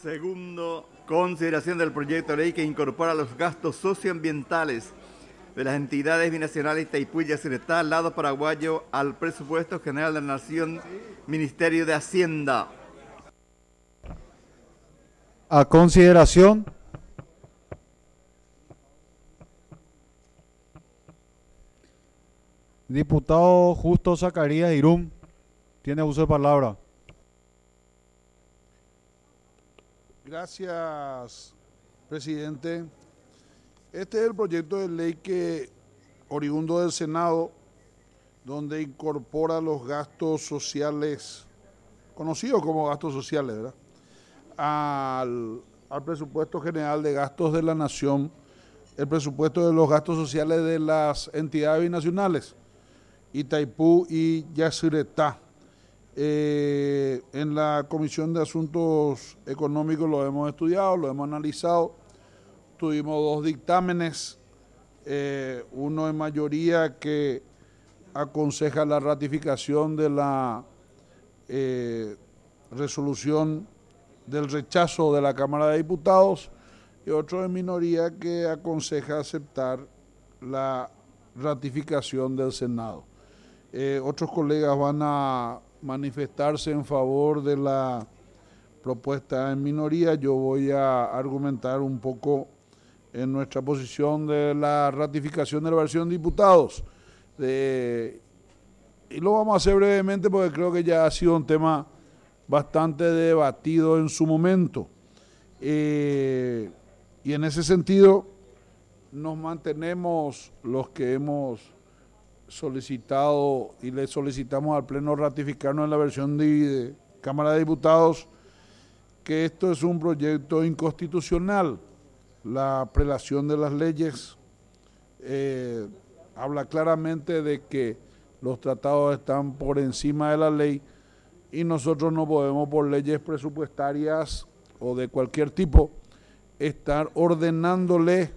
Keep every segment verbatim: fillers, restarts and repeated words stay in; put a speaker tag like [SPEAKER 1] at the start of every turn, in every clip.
[SPEAKER 1] Segundo, consideración del proyecto de ley que incorpora los gastos socioambientales de las entidades binacionales Itaipú y Yacyretá al lado paraguayo al presupuesto general de la Nación, Ministerio de Hacienda.
[SPEAKER 2] A consideración. Diputado Justo Zacarías Irún, tiene uso de palabra.
[SPEAKER 3] Gracias, presidente. Este es el proyecto de ley que, oriundo del Senado, donde incorpora los gastos sociales, conocidos como gastos sociales, ¿verdad?, al, al presupuesto general de gastos de la Nación, el presupuesto de los gastos sociales de las entidades binacionales, Itaipú y Yacyretá. Eh, en la Comisión de Asuntos Económicos lo hemos estudiado, lo hemos analizado, tuvimos dos dictámenes, eh, uno en mayoría que aconseja la ratificación de la eh, resolución del rechazo de la Cámara de Diputados y otro en minoría que aconseja aceptar la ratificación del Senado. Eh, otros colegas van a manifestarse en favor de la propuesta en minoría. Yo voy a argumentar un poco en nuestra posición de la ratificación de la versión de diputados. De, y lo vamos a hacer brevemente porque creo que ya ha sido un tema bastante debatido en su momento. Eh, y en ese sentido nos mantenemos los que hemos solicitado y le solicitamos al Pleno ratificarnos en la versión de, de Cámara de Diputados que esto es un proyecto inconstitucional. La prelación de las leyes eh, habla claramente de que los tratados están por encima de la ley y nosotros no podemos, por leyes presupuestarias o de cualquier tipo, estar ordenándole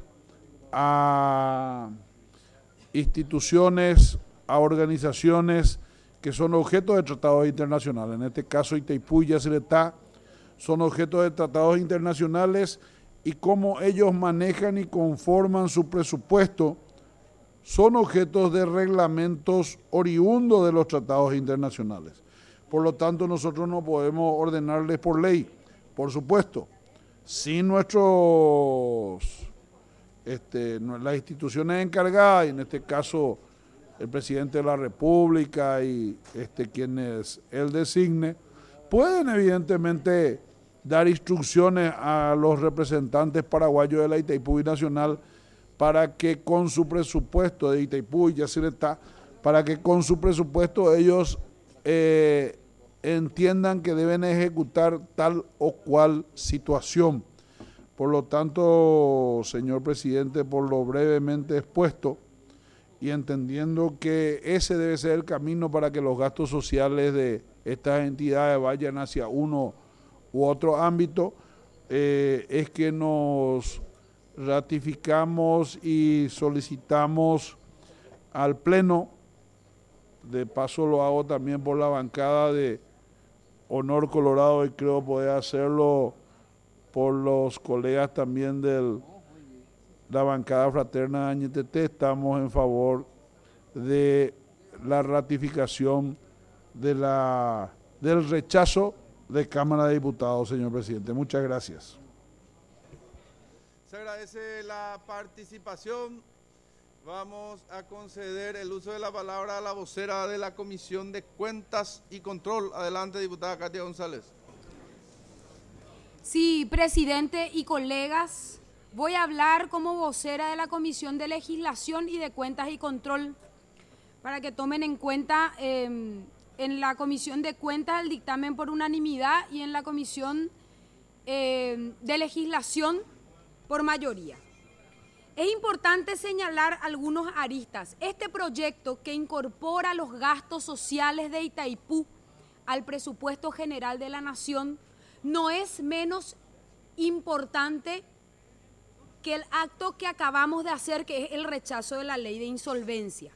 [SPEAKER 3] a instituciones, a organizaciones que son objeto de tratados internacionales. En este caso, Itaipú y Yacyretá son objeto de tratados internacionales y cómo ellos manejan y conforman su presupuesto son objetos de reglamentos oriundos de los tratados internacionales. Por lo tanto, nosotros no podemos ordenarles por ley, por supuesto, sin nuestros... Este, las instituciones encargadas, y en este caso el presidente de la República y este, quienes él designe, pueden evidentemente dar instrucciones a los representantes paraguayos de la Itaipú Binacional para que con su presupuesto de Itaipú y Yacyretá, para que con su presupuesto ellos eh, entiendan que deben ejecutar tal o cual situación. Por lo tanto, señor presidente, por lo brevemente expuesto y entendiendo que ese debe ser el camino para que los gastos sociales de estas entidades vayan hacia uno u otro ámbito, eh, es que nos ratificamos y solicitamos al Pleno, de paso lo hago también por la bancada de Honor Colorado y creo poder hacerlo por los colegas también de la bancada fraterna de Añetete, estamos en favor de la ratificación de la, del rechazo de Cámara de Diputados, señor presidente. Muchas gracias.
[SPEAKER 4] Se agradece la participación. Vamos a conceder el uso de la palabra a la vocera de la Comisión de Cuentas y Control. Adelante, diputada Katia González.
[SPEAKER 5] Sí, presidente y colegas, voy a hablar como vocera de la Comisión de Legislación y de Cuentas y Control para que tomen en cuenta eh, en la Comisión de Cuentas el dictamen por unanimidad y en la Comisión eh, de Legislación por mayoría. Es importante señalar algunos aristas. Este proyecto que incorpora los gastos sociales de Itaipú al presupuesto general de la Nación no es menos importante que el acto que acabamos de hacer, que es el rechazo de la ley de insolvencia.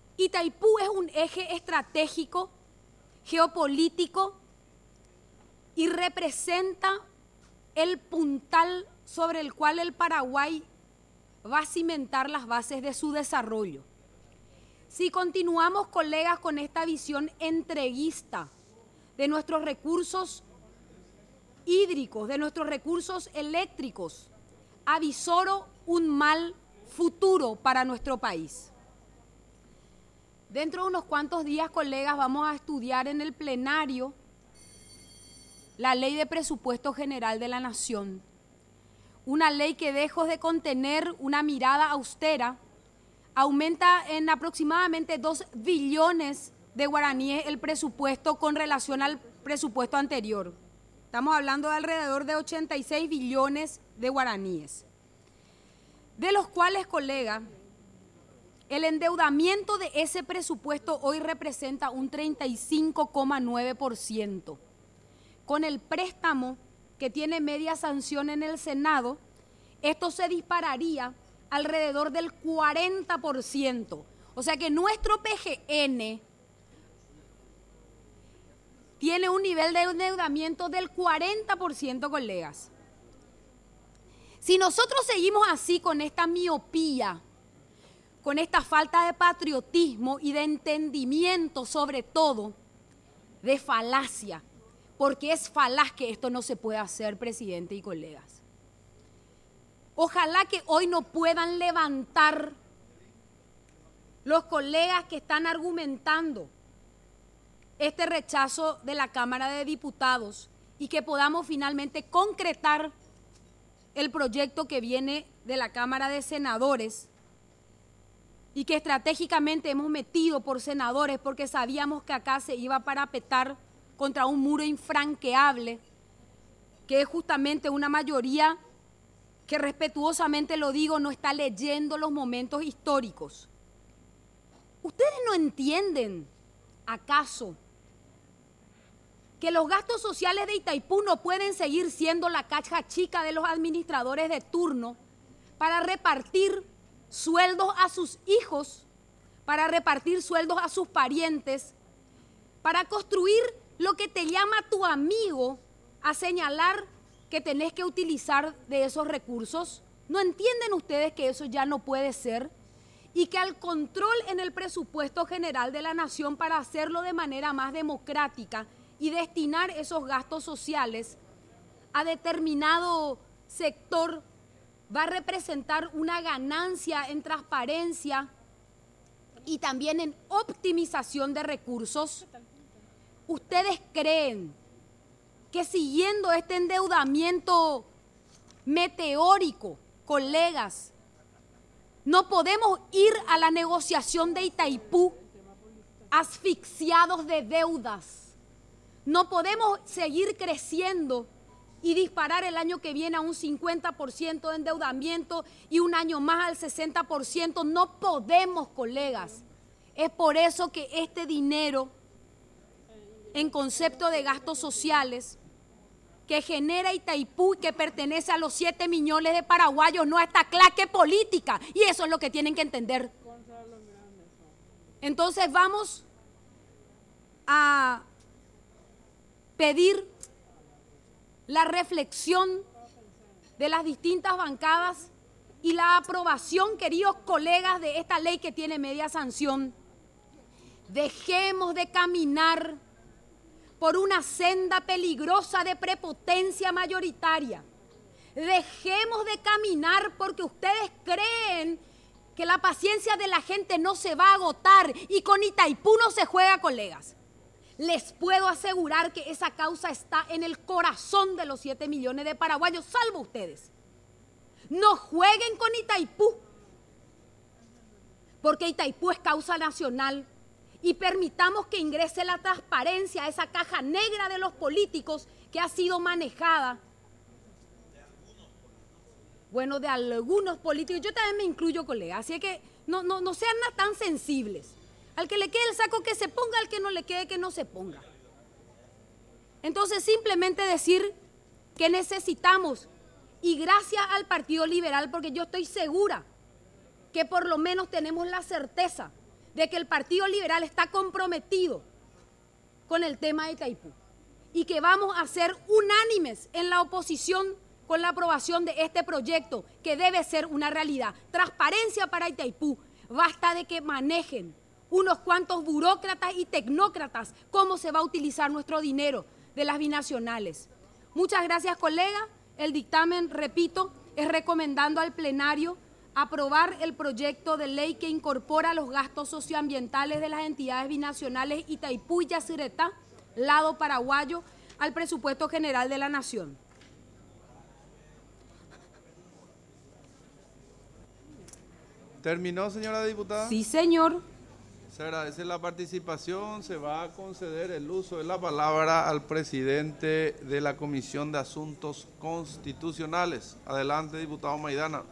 [SPEAKER 5] Itaipú es un eje estratégico, geopolítico, y representa el puntal sobre el cual el Paraguay va a cimentar las bases de su desarrollo. Si continuamos, colegas, con esta visión entreguista de nuestros recursos hídricos, de nuestros recursos eléctricos, avisoro un mal futuro para nuestro país. Dentro de unos cuantos días, colegas, vamos a estudiar en el plenario la Ley de Presupuesto General de la Nación. Una ley que, lejos de contener una mirada austera, aumenta en aproximadamente dos billones de guaraníes el presupuesto con relación al presupuesto anterior. Estamos hablando de alrededor de ochenta y seis billones de guaraníes. De los cuales, colega, el endeudamiento de ese presupuesto hoy representa un treinta y cinco coma nueve por ciento. Con el préstamo que tiene media sanción en el Senado, esto se dispararía alrededor del cuarenta por ciento. O sea que nuestro P G N tiene un nivel de endeudamiento del cuarenta por ciento, colegas. Si nosotros seguimos así con esta miopía, con esta falta de patriotismo y de entendimiento, sobre todo de falacia, porque es falaz que esto no se pueda hacer, presidente y colegas. Ojalá que hoy no puedan levantar los colegas que están argumentando este rechazo de la Cámara de Diputados y que podamos finalmente concretar el proyecto que viene de la Cámara de Senadores y que estratégicamente hemos metido por senadores porque sabíamos que acá se iba a parapetar contra un muro infranqueable, que es justamente una mayoría que, respetuosamente lo digo, no está leyendo los momentos históricos. ¿Ustedes no entienden, acaso, que los gastos sociales de Itaipú no pueden seguir siendo la caja chica de los administradores de turno para repartir sueldos a sus hijos, para repartir sueldos a sus parientes, para construir lo que te llama tu amigo a señalar que tenés que utilizar de esos recursos? ¿No entienden ustedes que eso ya no puede ser? Y que al control en el presupuesto general de la nación, para hacerlo de manera más democrática y destinar esos gastos sociales a determinado sector, va a representar una ganancia en transparencia y también en optimización de recursos. ¿Ustedes creen que siguiendo este endeudamiento meteórico, colegas, no podemos ir a la negociación de Itaipú asfixiados de deudas? No podemos seguir creciendo y disparar el año que viene a un cincuenta por ciento de endeudamiento y un año más al sesenta por ciento. No podemos, colegas. Es por eso que este dinero, en concepto de gastos sociales, que genera Itaipú y que pertenece a los siete millones de paraguayos, no a esta clase política. Y eso es lo que tienen que entender. Entonces vamos a pedir la reflexión de las distintas bancadas y la aprobación, queridos colegas, de esta ley que tiene media sanción. Dejemos de caminar por una senda peligrosa de prepotencia mayoritaria. Dejemos de caminar porque ustedes creen que la paciencia de la gente no se va a agotar y con Itaipú no se juega, colegas. Les puedo asegurar que esa causa está en el corazón de los siete millones de paraguayos, salvo ustedes. No jueguen con Itaipú, porque Itaipú es causa nacional, y permitamos que ingrese la transparencia a esa caja negra de los políticos que ha sido manejada. Bueno, de algunos políticos, yo también me incluyo, colega, así que no, no, no sean tan sensibles. Al que le quede el saco que se ponga, al que no le quede que no se ponga. Entonces simplemente decir que necesitamos, y gracias al Partido Liberal, porque yo estoy segura que por lo menos tenemos la certeza de que el Partido Liberal está comprometido con el tema de Itaipú y que vamos a ser unánimes en la oposición con la aprobación de este proyecto, que debe ser una realidad. Transparencia para Itaipú. Basta de que manejen unos cuantos burócratas y tecnócratas cómo se va a utilizar nuestro dinero de las binacionales. Muchas gracias, colega. El dictamen, repito, es recomendando al plenario aprobar el proyecto de ley que incorpora los gastos socioambientales de las entidades binacionales Itaipú y Yacyretá, lado paraguayo, al presupuesto general de la Nación.
[SPEAKER 4] ¿Terminó, señora diputada?
[SPEAKER 5] Sí, señor.
[SPEAKER 4] Se agradece la participación. Se va a conceder el uso de la palabra al presidente de la Comisión de Asuntos Constitucionales. Adelante, diputado Maidana.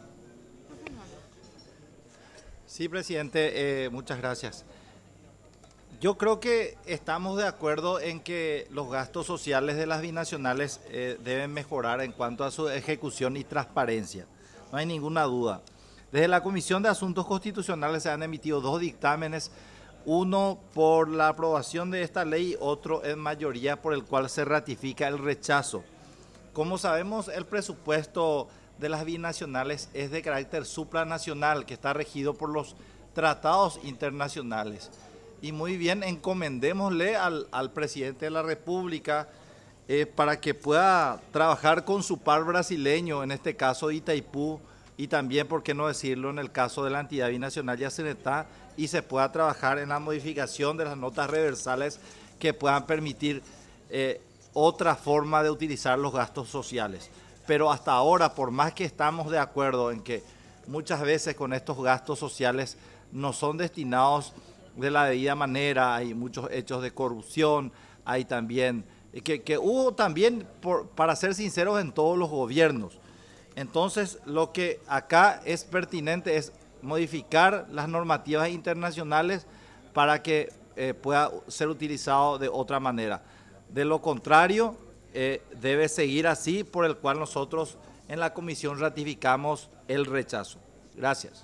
[SPEAKER 6] Sí, presidente, eh, muchas gracias. Yo creo que estamos de acuerdo en que los gastos sociales de las binacionales eh, deben mejorar en cuanto a su ejecución y transparencia. No hay ninguna duda. Desde la Comisión de Asuntos Constitucionales se han emitido dos dictámenes, uno por la aprobación de esta ley y otro en mayoría por el cual se ratifica el rechazo. Como sabemos, el presupuesto de las binacionales es de carácter supranacional, que está regido por los tratados internacionales. Y muy bien, encomendémosle al, al presidente de la República eh, para que pueda trabajar con su par brasileño, en este caso de Itaipú, y también, por qué no decirlo, en el caso de la entidad binacional Yacyretá, y se pueda trabajar en la modificación de las notas reversales que puedan permitir eh, otra forma de utilizar los gastos sociales. Pero hasta ahora, por más que estamos de acuerdo en que muchas veces con estos gastos sociales no son destinados de la debida manera, hay muchos hechos de corrupción, hay también, que, que hubo también, por, para ser sinceros, en todos los gobiernos. Entonces, lo que acá es pertinente es modificar las normativas internacionales para que eh, pueda ser utilizado de otra manera. De lo contrario, eh, debe seguir así, por el cual nosotros en la comisión ratificamos el rechazo. Gracias.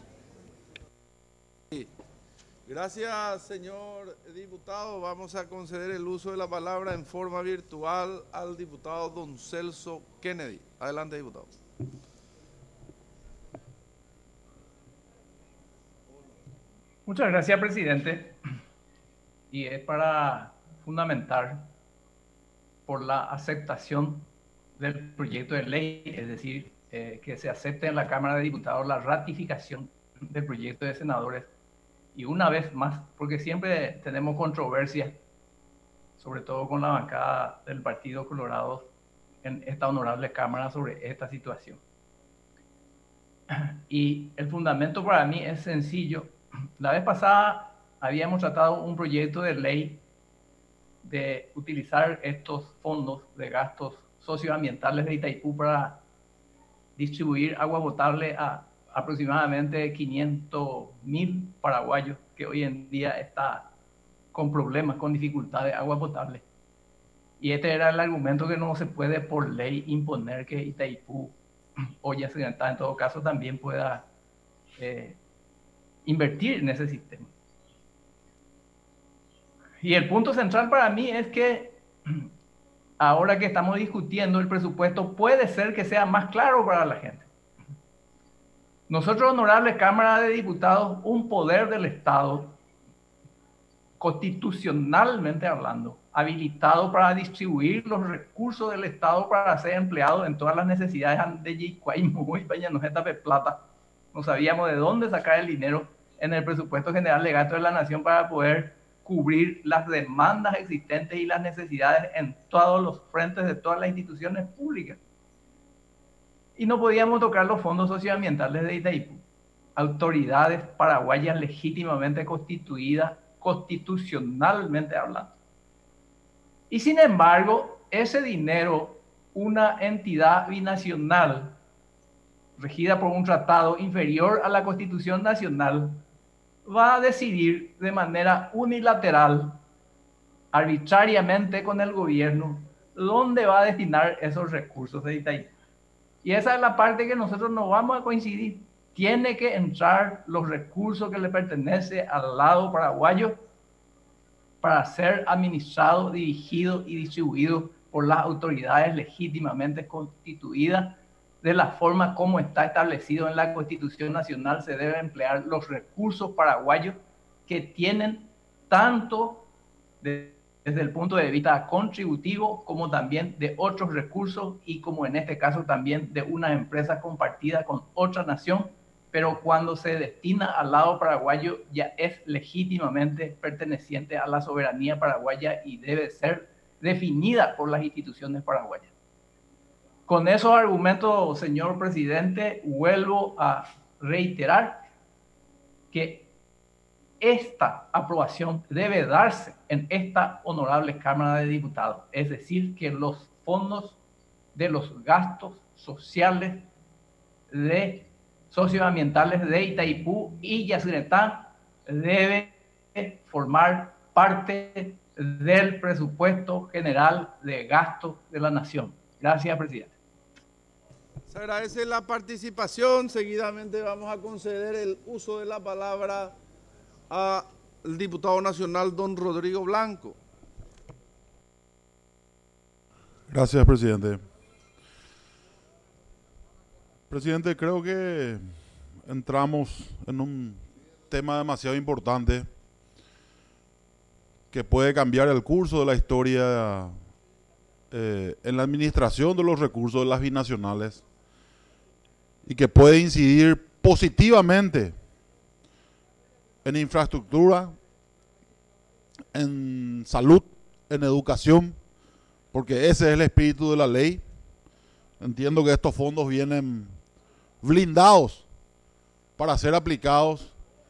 [SPEAKER 4] Gracias, señor diputado. Vamos a conceder el uso de la palabra en forma virtual al diputado Don Celso Kennedy. Adelante, diputado.
[SPEAKER 7] Muchas gracias, presidente. Y es para fundamentar por la aceptación del proyecto de ley, es decir, eh, que se acepte en la Cámara de Diputados la ratificación del proyecto de senadores. Y una vez más, porque siempre tenemos controversia, sobre todo con la bancada del Partido Colorado en esta honorable Cámara sobre esta situación. Y el fundamento para mí es sencillo. La vez pasada habíamos tratado un proyecto de ley de utilizar estos fondos de gastos socioambientales de Itaipú para distribuir agua potable a aproximadamente quinientos mil paraguayos que hoy en día está con problemas, con dificultad de agua potable. Y este era el argumento, que no se puede por ley imponer que Itaipú o Yacyretá en todo caso también pueda eh, invertir en ese sistema. Y el punto central para mí es que ahora que estamos discutiendo el presupuesto, puede ser que sea más claro para la gente. Nosotros, honorable Cámara de Diputados, un poder del Estado, constitucionalmente hablando, habilitado para distribuir los recursos del Estado para ser empleados en todas las necesidades de Yicuay, Muy, Pañanojeta, Plata. No sabíamos de dónde sacar el dinero en el presupuesto general de gastos de la Nación para poder cubrir las demandas existentes y las necesidades en todos los frentes de todas las instituciones públicas. Y no podíamos tocar los fondos socioambientales de Itaipú, autoridades paraguayas legítimamente constituidas, constitucionalmente hablando. Y sin embargo, ese dinero, una entidad binacional regida por un tratado inferior a la Constitución Nacional, va a decidir de manera unilateral, arbitrariamente con el gobierno, dónde va a destinar esos recursos de Itaipú. Y esa es la parte que nosotros no vamos a coincidir. Tiene que entrar los recursos que le pertenecen al lado paraguayo para ser administrado, dirigido y distribuido por por las autoridades legítimamente constituidas. De la forma como está establecido en la Constitución Nacional, se deben emplear los recursos paraguayos que tienen tanto de, desde el punto de vista contributivo como también de otros recursos y como en este caso también de una empresa compartida con otra nación, pero cuando se destina al lado paraguayo ya es legítimamente perteneciente a la soberanía paraguaya y debe ser definida por las instituciones paraguayas. Con esos argumentos, señor presidente, vuelvo a reiterar que esta aprobación debe darse en esta honorable Cámara de Diputados. Es decir, que los fondos de los gastos sociales de socioambientales de Itaipú y Yacyretá deben formar parte del presupuesto general de gastos de la nación. Gracias, presidente.
[SPEAKER 4] Se agradece la participación. Seguidamente vamos a conceder el uso de la palabra al diputado nacional don Rodrigo Blanco.
[SPEAKER 3] Gracias, presidente. Presidente, creo que entramos en un tema demasiado importante que puede cambiar el curso de la historia eh, en la administración de los recursos de las binacionales y que puede incidir positivamente en infraestructura, en salud, en educación, porque ese es el espíritu de la ley. Entiendo que estos fondos vienen blindados para ser aplicados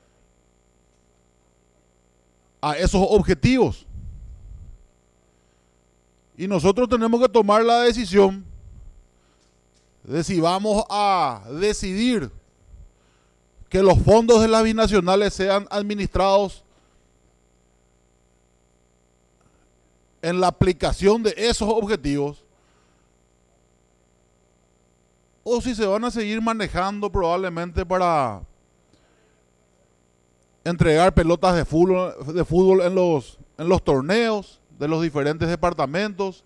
[SPEAKER 3] a esos objetivos. Y nosotros tenemos que tomar la decisión de si vamos a decidir que los fondos de las binacionales sean administrados en la aplicación de esos objetivos, o si se van a seguir manejando probablemente para entregar pelotas de fútbol, de fútbol en los, en los torneos de los diferentes departamentos,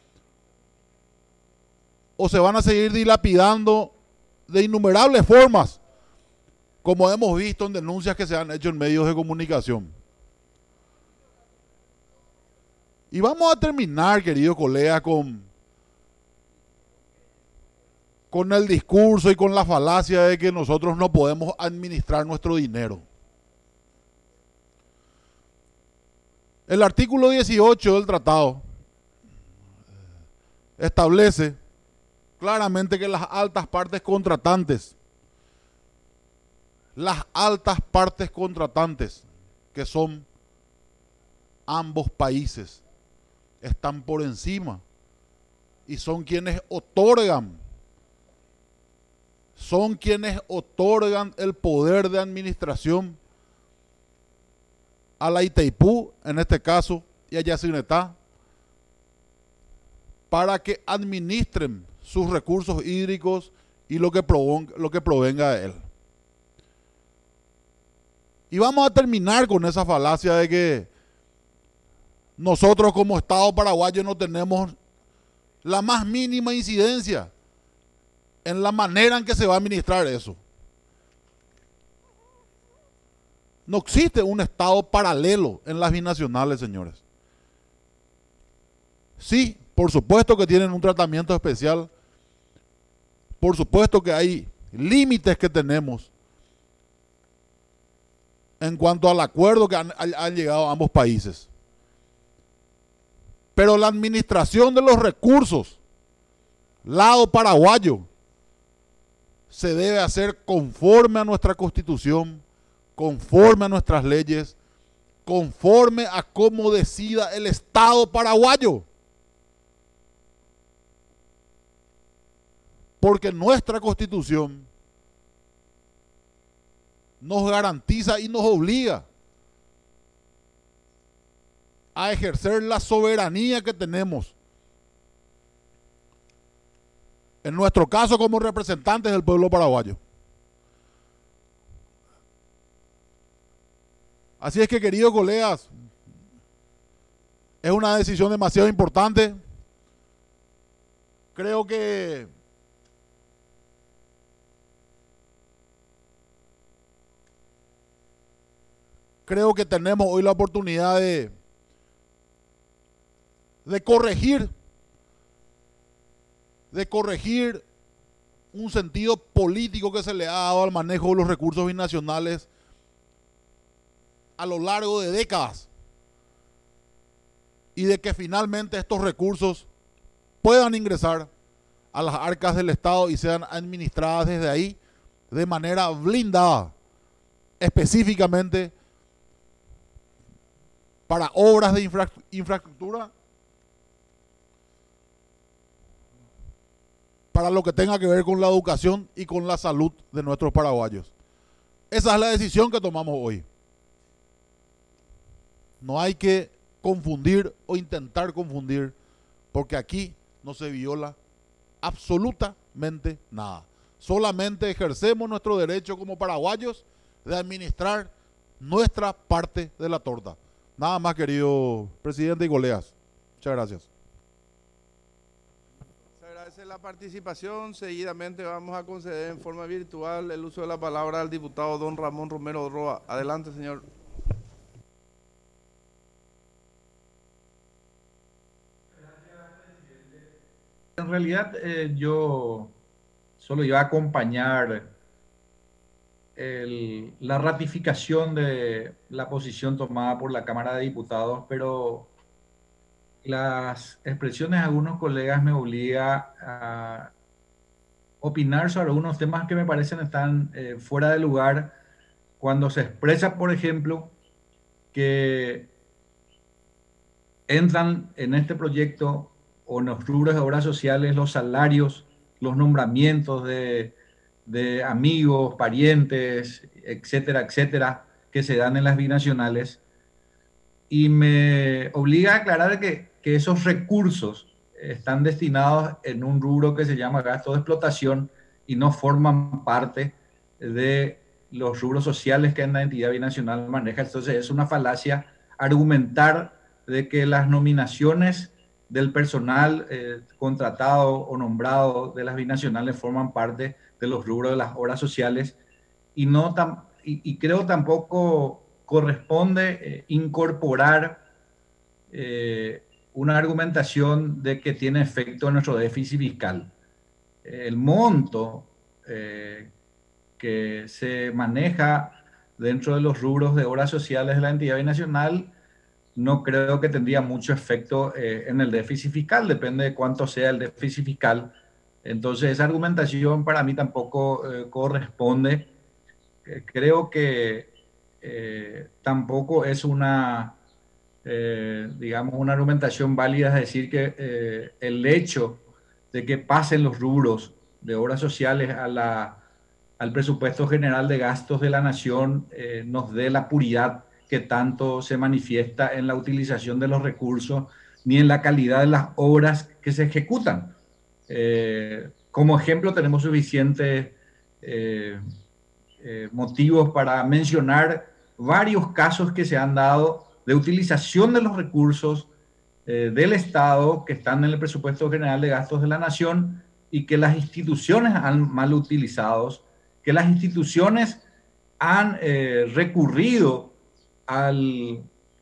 [SPEAKER 3] o se van a seguir dilapidando de innumerables formas, como hemos visto en denuncias que se han hecho en medios de comunicación. Y vamos a terminar, queridos colegas, con, con el discurso y con la falacia de que nosotros no podemos administrar nuestro dinero. El artículo dieciocho del tratado establece claramente que las altas partes contratantes, las altas partes contratantes, que son ambos países, están por encima y son quienes otorgan, son quienes otorgan el poder de administración a la Itaipú, en este caso, y a Yacyretá, para que administren sus recursos hídricos y lo que provenga, lo que provenga de él. Y vamos a terminar con esa falacia de que nosotros como Estado paraguayo no tenemos la más mínima incidencia en la manera en que se va a administrar eso. No existe un Estado paralelo en las binacionales, señores. Sí, por supuesto que tienen un tratamiento especial. Por supuesto que hay límites que tenemos en cuanto al acuerdo que han, han llegado ambos países. Pero la administración de los recursos, lado paraguayo, se debe hacer conforme a nuestra Constitución, conforme a nuestras leyes, conforme a cómo decida el Estado paraguayo. Porque nuestra Constitución nos garantiza y nos obliga a ejercer la soberanía que tenemos. En nuestro caso, como representantes del pueblo paraguayo. Así es que, queridos colegas, es una decisión demasiado importante.
[SPEAKER 8] creo que creo que tenemos hoy la oportunidad de, de corregir, de corregir un sentido político que se le ha dado al manejo de los recursos binacionales a lo largo de décadas, y de que finalmente estos recursos puedan ingresar a las arcas del Estado y sean administradas desde ahí de manera blindada, específicamente para obras de infra infraestructura, para lo que tenga que ver con la educación y con la salud de nuestros paraguayos. Esa es la decisión que tomamos hoy. No hay que confundir o intentar confundir, porque aquí no se viola absolutamente nada. Solamente ejercemos nuestro derecho como paraguayos de administrar nuestra parte de la torta. Nada más, querido presidente y colegas. Muchas gracias.
[SPEAKER 4] Se agradece la participación. Seguidamente vamos a conceder en forma virtual el uso de la palabra al diputado don Ramón Romero Roa. Adelante, señor.
[SPEAKER 9] En realidad eh, yo solo iba a acompañar el, la ratificación de la posición tomada por la Cámara de Diputados, pero las expresiones de algunos colegas me obligan a opinar sobre algunos temas que me parecen están eh, fuera de lugar, cuando se expresa, por ejemplo, que entran en este proyecto o en los rubros de obras sociales los salarios, los nombramientos de, de amigos, parientes, etcétera, etcétera, que se dan en las binacionales. Y me obliga a aclarar que, que esos recursos están destinados en un rubro que se llama gasto de explotación y no forman parte de los rubros sociales que la entidad binacional maneja. Entonces es una falacia argumentar de que las nominaciones del personal eh, contratado o nombrado de las binacionales forman parte de los rubros de las obras sociales, y, no tam, y, y creo tampoco corresponde eh, incorporar eh, una argumentación de que tiene efecto en nuestro déficit fiscal. El monto eh, que se maneja dentro de los rubros de obras sociales de la entidad binacional no creo que tendría mucho efecto eh, en el déficit fiscal, depende de cuánto sea el déficit fiscal. Entonces esa argumentación para mí tampoco eh, corresponde. Eh, creo que eh, tampoco es una, eh, digamos, una argumentación válida, es decir, que eh, el hecho de que pasen los rubros de obras sociales a la, al presupuesto general de gastos de la nación eh, nos dé la puridad que tanto se manifiesta en la utilización de los recursos ni en la calidad de las obras que se ejecutan. Eh, como ejemplo tenemos suficientes eh, eh, motivos para mencionar varios casos que se han dado de utilización de los recursos eh, del Estado que están en el presupuesto general de gastos de la nación y que las instituciones han mal utilizados, que las instituciones han eh, recurrido Al,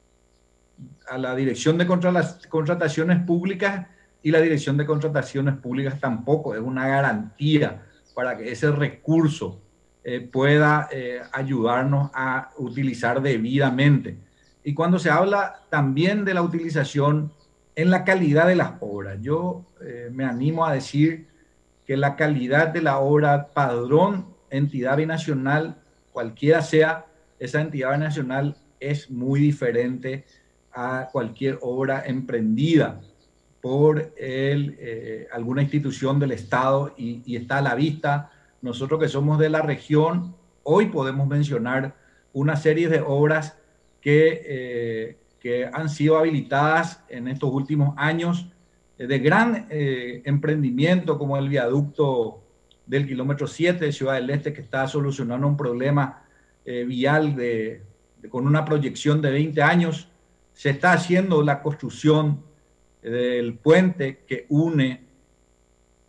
[SPEAKER 9] a la Dirección de Contrataciones Públicas, y la Dirección de Contrataciones Públicas tampoco es una garantía para que ese recurso eh, pueda eh, ayudarnos a utilizar debidamente. Y cuando se habla también de la utilización en la calidad de las obras, yo eh, me animo a decir que la calidad de la obra padrón, entidad binacional, cualquiera sea esa entidad binacional, es muy diferente a cualquier obra emprendida por el, eh, alguna institución del Estado, y, y está a la vista. Nosotros que somos de la región, hoy podemos mencionar una serie de obras que, eh, que han sido habilitadas en estos últimos años eh, de gran eh, emprendimiento, como el viaducto del kilómetro siete de Ciudad del Este, que está solucionando un problema eh, vial de con una proyección de veinte años. Se está haciendo la construcción del puente que une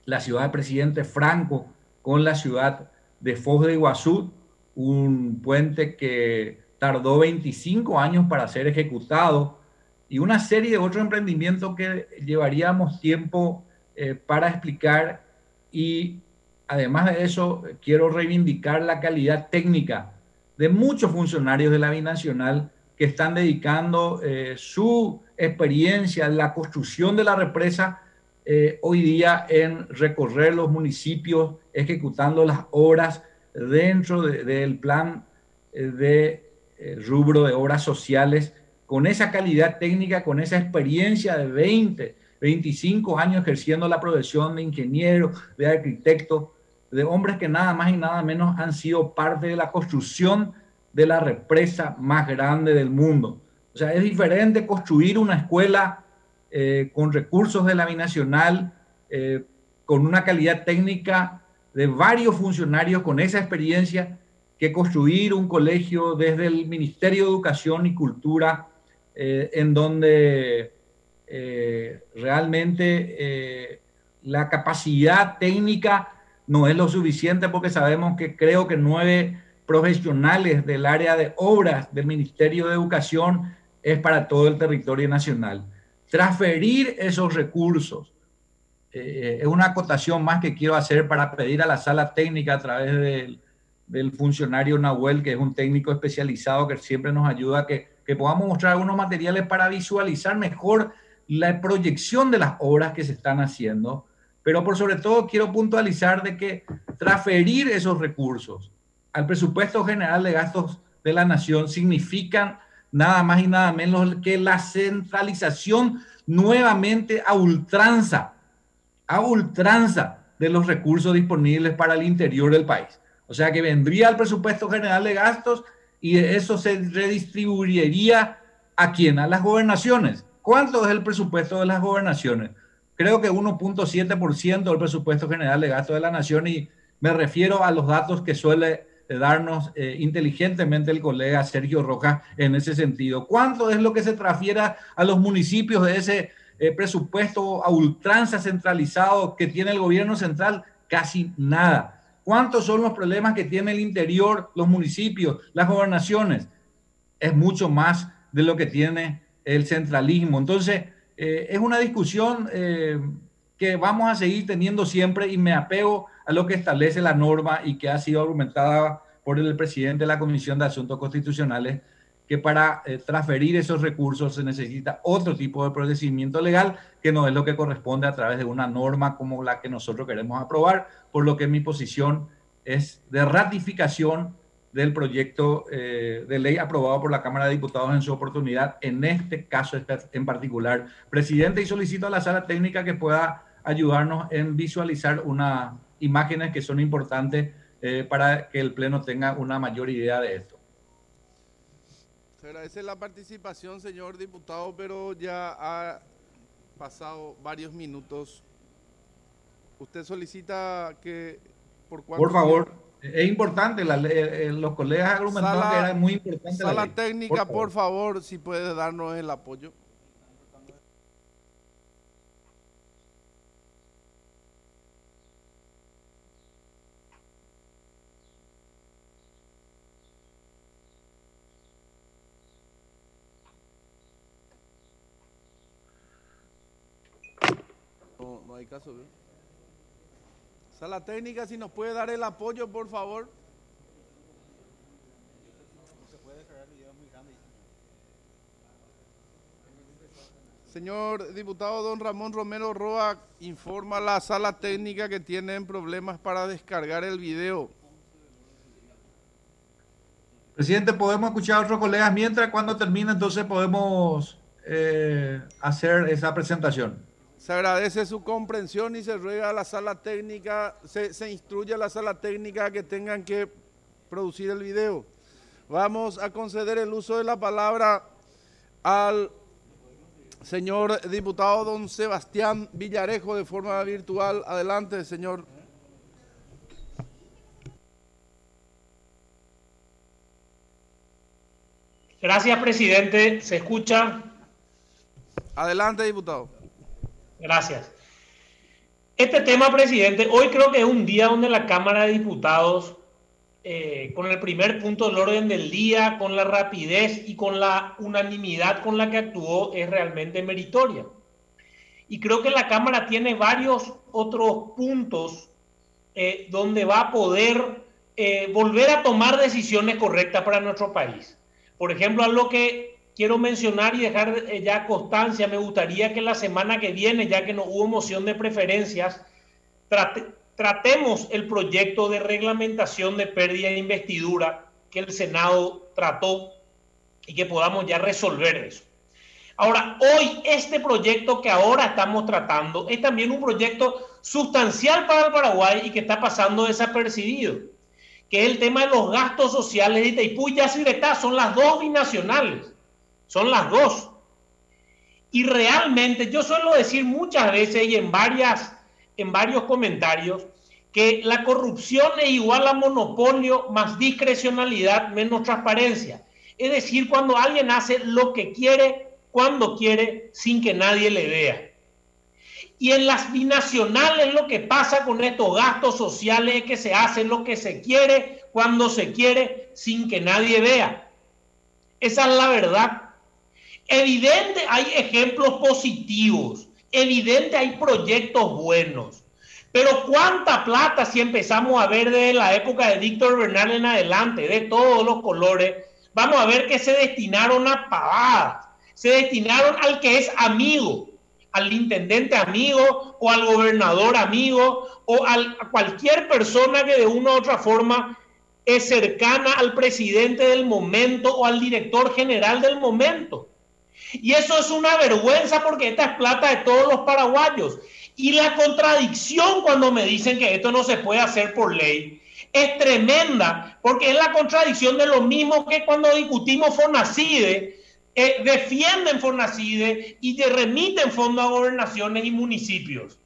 [SPEAKER 9] la ciudad de Presidente Franco con la ciudad de Foz de Iguazú, un puente que tardó veinticinco años para ser ejecutado, y una serie de otros emprendimientos que llevaríamos tiempo eh, para explicar. Y además de eso, quiero reivindicar la calidad técnica de muchos funcionarios de la binacional que están dedicando eh, su experiencia en la construcción de la represa eh, hoy día en recorrer los municipios, ejecutando las obras dentro de, del plan eh, de eh, rubro de obras sociales, con esa calidad técnica, con esa experiencia de veinte, veinticinco años ejerciendo la profesión de ingeniero, de arquitecto, de hombres que nada más y nada menos han sido parte de la construcción de la represa más grande del mundo. O sea, es diferente construir una escuela eh, con recursos de la binacional, eh, con una calidad técnica de varios funcionarios con esa experiencia, que construir un colegio desde el Ministerio de Educación y Cultura, eh, en donde eh, realmente eh, la capacidad técnica no es lo suficiente, porque sabemos que creo que nueve profesionales del área de obras del Ministerio de Educación es para todo el territorio nacional. Transferir esos recursos eh, es una acotación más que quiero hacer para pedir a la sala técnica a través del, del funcionario Nahuel, que es un técnico especializado que siempre nos ayuda, que, que podamos mostrar algunos materiales para visualizar mejor la proyección de las obras que se están haciendo. Pero por sobre todo quiero puntualizar de que transferir esos recursos al presupuesto general de gastos de la nación significan nada más y nada menos que la centralización nuevamente a ultranza, a ultranza de los recursos disponibles para el interior del país. O sea que vendría al presupuesto general de gastos y eso se redistribuiría ¿a quién? A las gobernaciones. ¿Cuánto es el presupuesto de las gobernaciones? Creo que uno punto siete por ciento del presupuesto general de gastos de la nación, y me refiero a los datos que suele darnos eh, inteligentemente el colega Sergio Rojas en ese sentido. ¿Cuánto es lo que se transfiere a los municipios de ese eh, presupuesto a ultranza centralizado que tiene el gobierno central? Casi nada. ¿Cuántos son los problemas que tiene el interior, los municipios, las gobernaciones? Es mucho más de lo que tiene el centralismo. Entonces, eh, es una discusión eh, que vamos a seguir teniendo siempre, y me apego a lo que establece la norma y que ha sido argumentada por el presidente de la Comisión de Asuntos Constitucionales, que para eh, transferir esos recursos se necesita otro tipo de procedimiento legal, que no es lo que corresponde a través de una norma como la que nosotros queremos aprobar, por lo que mi posición es de ratificación del proyecto eh, de ley aprobado por la Cámara de Diputados en su oportunidad, en este caso en particular. Presidente, y solicito a la sala técnica que pueda ayudarnos en visualizar unas imágenes que son importantes eh, para que el Pleno tenga una mayor idea de esto.
[SPEAKER 4] Se agradece la participación, señor diputado, pero ya ha pasado varios minutos. ¿Usted solicita que por cuánto
[SPEAKER 9] Por favor, tiempo? Es importante, la, eh, los colegas argumentaron sala, que era muy importante.
[SPEAKER 4] Sala
[SPEAKER 9] la ley.
[SPEAKER 4] técnica,
[SPEAKER 9] por favor.
[SPEAKER 4] por favor, si puede darnos el apoyo. No, no hay caso, ¿eh? Sala técnica, si nos puede dar el apoyo, por favor. Señor diputado don Ramón Romero Roa, informa a la sala técnica que tienen problemas para descargar el video.
[SPEAKER 9] Presidente, podemos escuchar a otros colegas mientras, cuando termine, entonces podemos eh, hacer esa presentación.
[SPEAKER 4] Se agradece su comprensión y se ruega a la sala técnica, se, se instruye a la sala técnica que tengan que producir el video. Vamos a conceder el uso de la palabra al señor diputado don Sebastián Villarejo de forma virtual. Adelante, señor.
[SPEAKER 10] Gracias, presidente. ¿Se escucha?
[SPEAKER 4] Adelante, diputado.
[SPEAKER 10] Gracias. Este tema, presidente, hoy creo que es un día donde la Cámara de Diputados, eh, con el primer punto del orden del día, con la rapidez y con la unanimidad con la que actuó, es realmente meritoria. Y creo que la Cámara tiene varios otros puntos eh, donde va a poder eh, volver a tomar decisiones correctas para nuestro país. Por ejemplo, algo que quiero mencionar y dejar eh, ya constancia, me gustaría que la semana que viene, ya que no hubo moción de preferencias, trate, tratemos el proyecto de reglamentación de pérdida de investidura que el Senado trató y que podamos ya resolver eso. Ahora, hoy este proyecto que ahora estamos tratando es también un proyecto sustancial para el Paraguay y que está pasando desapercibido, que es el tema de los gastos sociales de Itaipú y Yacyretá. Son las dos binacionales, son las dos. Y realmente yo suelo decir muchas veces y en, varias, en varios comentarios que la corrupción es igual a monopolio más discrecionalidad menos transparencia. Es decir, cuando alguien hace lo que quiere, cuando quiere, sin que nadie le vea. Y en las binacionales lo que pasa con estos gastos sociales es que se hace lo que se quiere, cuando se quiere, sin que nadie vea. Esa es la verdad. Evidente hay ejemplos positivos, evidente hay proyectos buenos, pero cuánta plata si empezamos a ver desde la época de Víctor Bernal en adelante, de todos los colores, vamos a ver que se destinaron a pavadas. Se destinaron al que es amigo, al intendente amigo o al gobernador amigo o al, a cualquier persona que de una u otra forma es cercana al presidente del momento o al director general del momento. Y eso es una vergüenza porque esta es plata de todos los paraguayos. Y la contradicción cuando me dicen que esto no se puede hacer por ley es tremenda, porque es la contradicción de lo mismo que cuando discutimos Fonacide. Eh, defienden Fonacide y te remiten fondos a gobernaciones y municipios.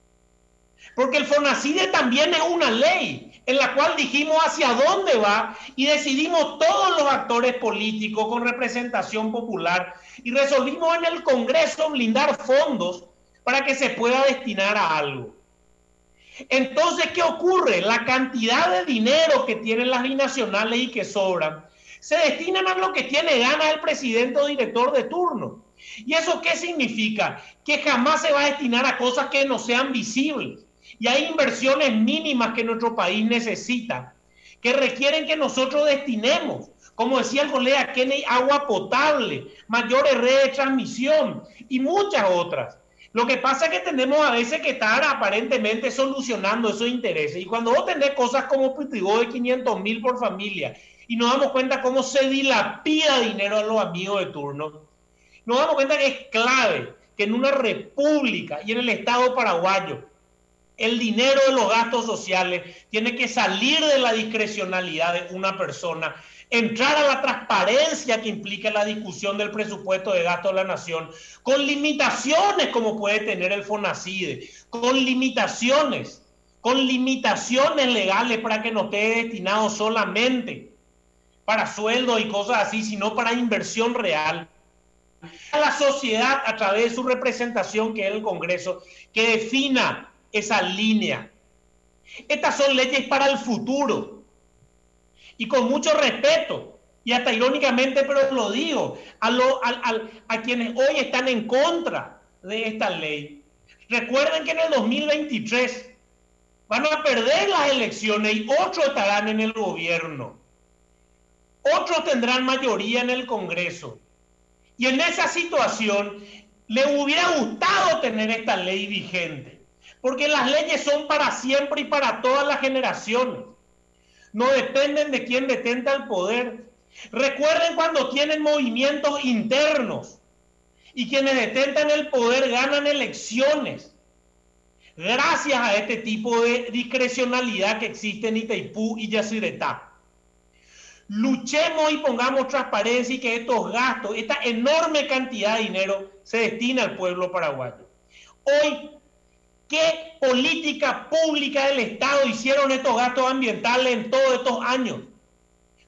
[SPEAKER 10] Porque el Fonacide también es una ley en la cual dijimos hacia dónde va y decidimos todos los actores políticos con representación popular y resolvimos en el Congreso blindar fondos para que se pueda destinar a algo. Entonces, ¿qué ocurre? La cantidad de dinero que tienen las binacionales y que sobran se destinan a lo que tiene ganas el presidente o director de turno. ¿Y eso qué significa? Que jamás se va a destinar a cosas que no sean visibles. Y hay inversiones mínimas que nuestro país necesita, que requieren que nosotros destinemos, como decía el colega Kennedy, agua potable, mayores redes de transmisión y muchas otras. Lo que pasa es que tenemos a veces que estar aparentemente solucionando esos intereses. Y cuando vos tenés cosas como Pitrigó de quinientos mil por familia, y nos damos cuenta cómo se dilapida dinero a los amigos de turno, nos damos cuenta que es clave que en una república y en el Estado paraguayo el dinero de los gastos sociales tiene que salir de la discrecionalidad de una persona, entrar a la transparencia que implica la discusión del presupuesto de gasto de la nación, con limitaciones como puede tener el Fonacide, con limitaciones, con limitaciones legales para que no esté destinado solamente para sueldos y cosas así, sino para inversión real. A la sociedad, a través de su representación, que es el Congreso, que defina esa línea. Estas son leyes para el futuro. Y con mucho respeto, y hasta irónicamente, pero lo digo, a, lo, a, a, a quienes hoy están en contra de esta ley, recuerden que en el dos mil veintitrés van a perder las elecciones y otros estarán en el gobierno. Otros tendrán mayoría en el Congreso. Y en esa situación le hubiera gustado tener esta ley vigente, porque las leyes son para siempre y para todas las generaciones. No dependen de quién detenta el poder. Recuerden cuando tienen movimientos internos y quienes detentan el poder ganan elecciones. Gracias a este tipo de discrecionalidad que existe en Itaipú y Yacyretá. Luchemos y pongamos transparencia y que estos gastos, esta enorme cantidad de dinero, se destina al pueblo paraguayo. Hoy, ¿qué política pública del Estado hicieron estos gastos ambientales en todos estos años?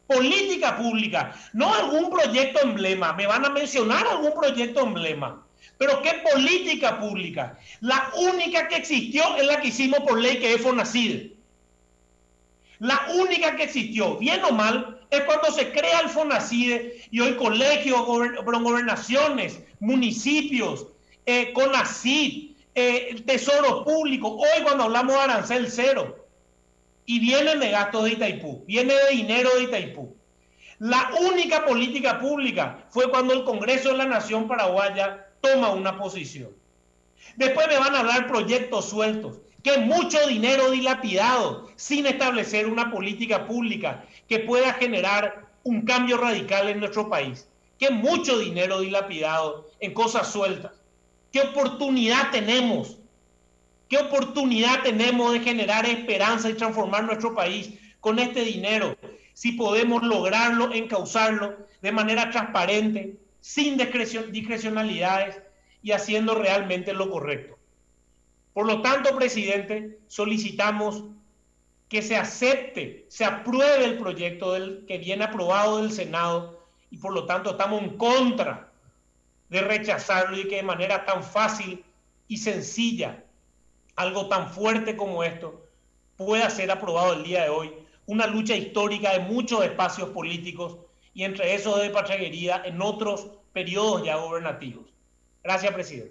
[SPEAKER 10] Política pública, no algún proyecto emblema. Me van a mencionar algún proyecto emblema. Pero ¿qué política pública? La única que existió es la que hicimos por ley, que es FONACIDE. La única que existió, bien o mal, es cuando se crea el FONACIDE y hoy colegios, gobernaciones, municipios, eh, CONACYT, eh, el Tesoro Público, hoy cuando hablamos de arancel cero, y vienen de gastos de Itaipú, viene de dinero de Itaipú. La única política pública fue cuando el Congreso de la Nación Paraguaya toma una posición. Después me van a hablar proyectos sueltos, que mucho dinero dilapidado sin establecer una política pública que pueda generar un cambio radical en nuestro país. Que mucho dinero dilapidado en cosas sueltas. ¿Qué oportunidad tenemos? ¿Qué oportunidad tenemos de generar esperanza y transformar nuestro país con este dinero? Si podemos lograrlo, encauzarlo de manera transparente, sin discrecionalidades y haciendo realmente lo correcto. Por lo tanto, presidente, solicitamos que se acepte, se apruebe el proyecto del, que viene aprobado del Senado y por lo tanto estamos en contra de rechazarlo y que de manera tan fácil y sencilla, algo tan fuerte como esto, pueda ser aprobado el día de hoy. Una lucha histórica de muchos espacios políticos y entre esos de Pachaguería en otros periodos ya gobernativos. Gracias, presidente.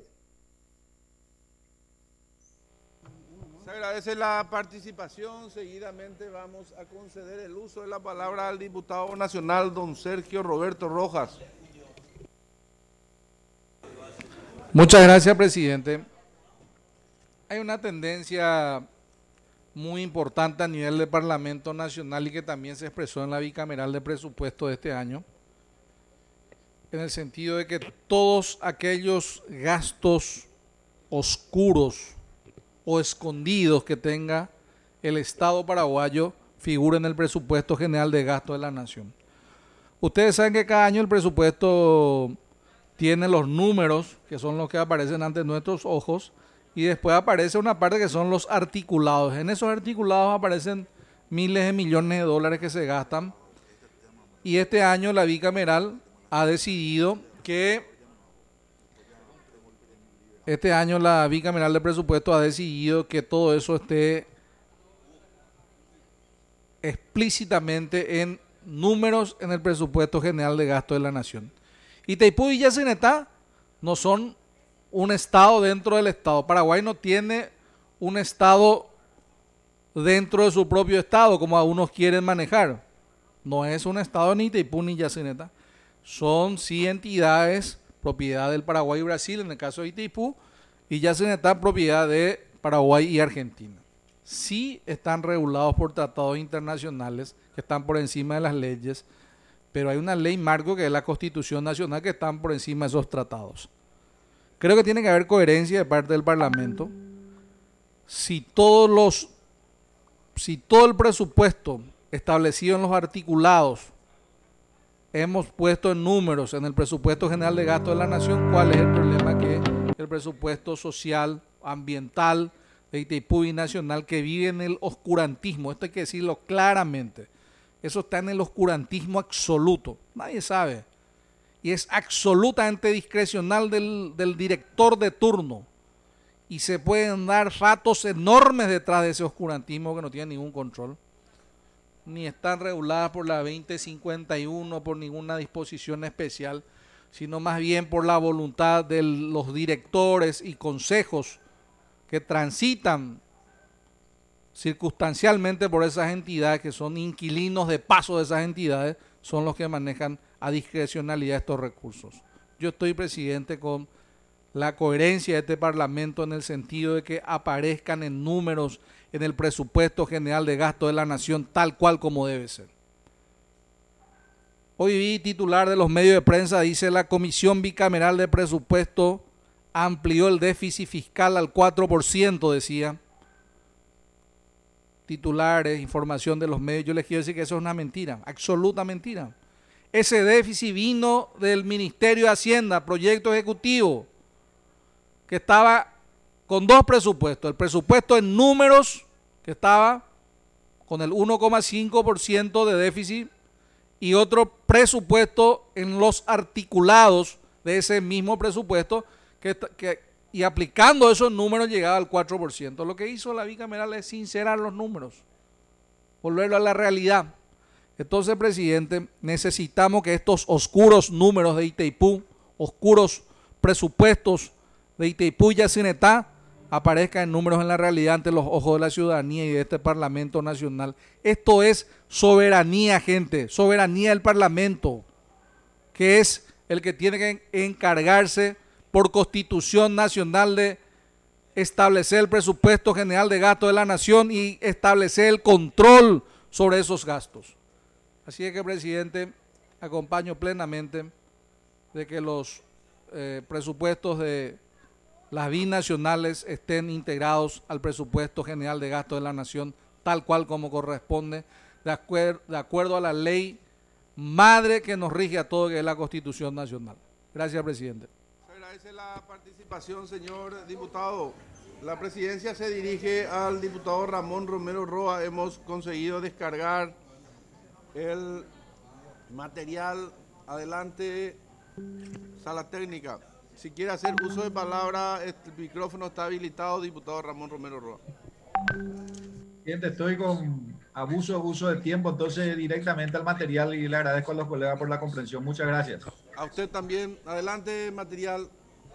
[SPEAKER 4] Se agradece la participación. Seguidamente vamos a conceder el uso de la palabra al diputado nacional don Sergio Roberto Rojas.
[SPEAKER 11] Muchas gracias, presidente. Hay una tendencia muy importante a nivel del Parlamento Nacional y que también se expresó en la bicameral de presupuesto de este año, en el sentido de que todos aquellos gastos oscuros o escondidos que tenga el Estado paraguayo figuren en el presupuesto general de gasto de la nación. Ustedes saben que cada año el presupuesto tiene los números, que son los que aparecen ante nuestros ojos, y después aparece una parte que son los articulados. En esos articulados aparecen miles de millones de dólares que se gastan. Y este año la bicameral ha decidido que, este año la bicameral de presupuesto ha decidido que todo eso esté explícitamente en números en el presupuesto general de gasto de la nación. Itaipú y Yacyretá no son un estado dentro del estado. Paraguay no tiene un estado dentro de su propio estado, como algunos quieren manejar. No es un estado ni Itaipú ni Yacyretá. Son sí entidades propiedad del Paraguay y Brasil, en el caso de Itaipú, y Yacyretá propiedad de Paraguay y Argentina. Sí están regulados por tratados internacionales que están por encima de las leyes, pero hay una ley marco que es la Constitución Nacional que están por encima de esos tratados. Creo que tiene que haber coherencia de parte del Parlamento. Si todos los, si todo el presupuesto establecido en los articulados hemos puesto en números en el presupuesto general de gasto de la nación, ¿cuál es el problema? Que el presupuesto social, ambiental de Itaipú y nacional, que vive en el oscurantismo, esto hay que decirlo claramente, eso está en el oscurantismo absoluto, nadie sabe. Y es absolutamente discrecional del, del director de turno. Y se pueden dar ratos enormes detrás de ese oscurantismo que no tiene ningún control. Ni están reguladas por la veinte cincuenta y uno, por ninguna disposición especial, sino más bien por la voluntad de los directores y consejos que transitan circunstancialmente por esas entidades, que son inquilinos de paso de esas entidades, son los que manejan a discrecionalidad estos recursos. Yo estoy, presidente, con la coherencia de este Parlamento en el sentido de que aparezcan en números en el presupuesto general de gasto de la nación tal cual como debe ser. Hoy vi titular de los medios de prensa, dice: la Comisión Bicameral de Presupuesto amplió el déficit fiscal al cuatro por ciento, decía. Titulares, información de los medios. Yo les quiero decir que eso es una mentira, absoluta mentira. Ese déficit vino del Ministerio de Hacienda, proyecto ejecutivo, que estaba con dos presupuestos. El presupuesto en números, que estaba con el uno coma cinco por ciento de déficit, y otro presupuesto en los articulados de ese mismo presupuesto, que, que, y aplicando esos números llegaba al cuatro por ciento. Lo que hizo la bicameral es sincerar los números, volverlo a la realidad. Entonces, presidente, necesitamos que estos oscuros números de Itaipú, oscuros presupuestos de Itaipú y Yacyretá, aparezcan en números en la realidad ante los ojos de la ciudadanía y de este Parlamento Nacional. Esto es soberanía, gente, soberanía del Parlamento, que es el que tiene que encargarse por Constitución Nacional de establecer el presupuesto general de gasto de la nación y establecer el control sobre esos gastos. Así es que, presidente, acompaño plenamente de que los eh, presupuestos de las binacionales estén integrados al presupuesto general de gasto de la nación, tal cual como corresponde, de, acuer de acuerdo a la ley madre que nos rige a todos, que es la Constitución Nacional. Gracias, presidente.
[SPEAKER 4] Se agradece la participación, señor diputado. La presidencia se dirige al diputado Ramón Romero Roa. Hemos conseguido descargar el material. Adelante, sala técnica. Si quiere hacer uso de palabra, el micrófono está habilitado, diputado Ramón Romero Roa.
[SPEAKER 9] Presidente, estoy con abuso, abuso de tiempo, entonces directamente al material y le agradezco a los colegas por la comprensión. Muchas gracias.
[SPEAKER 4] A usted también. Adelante, material.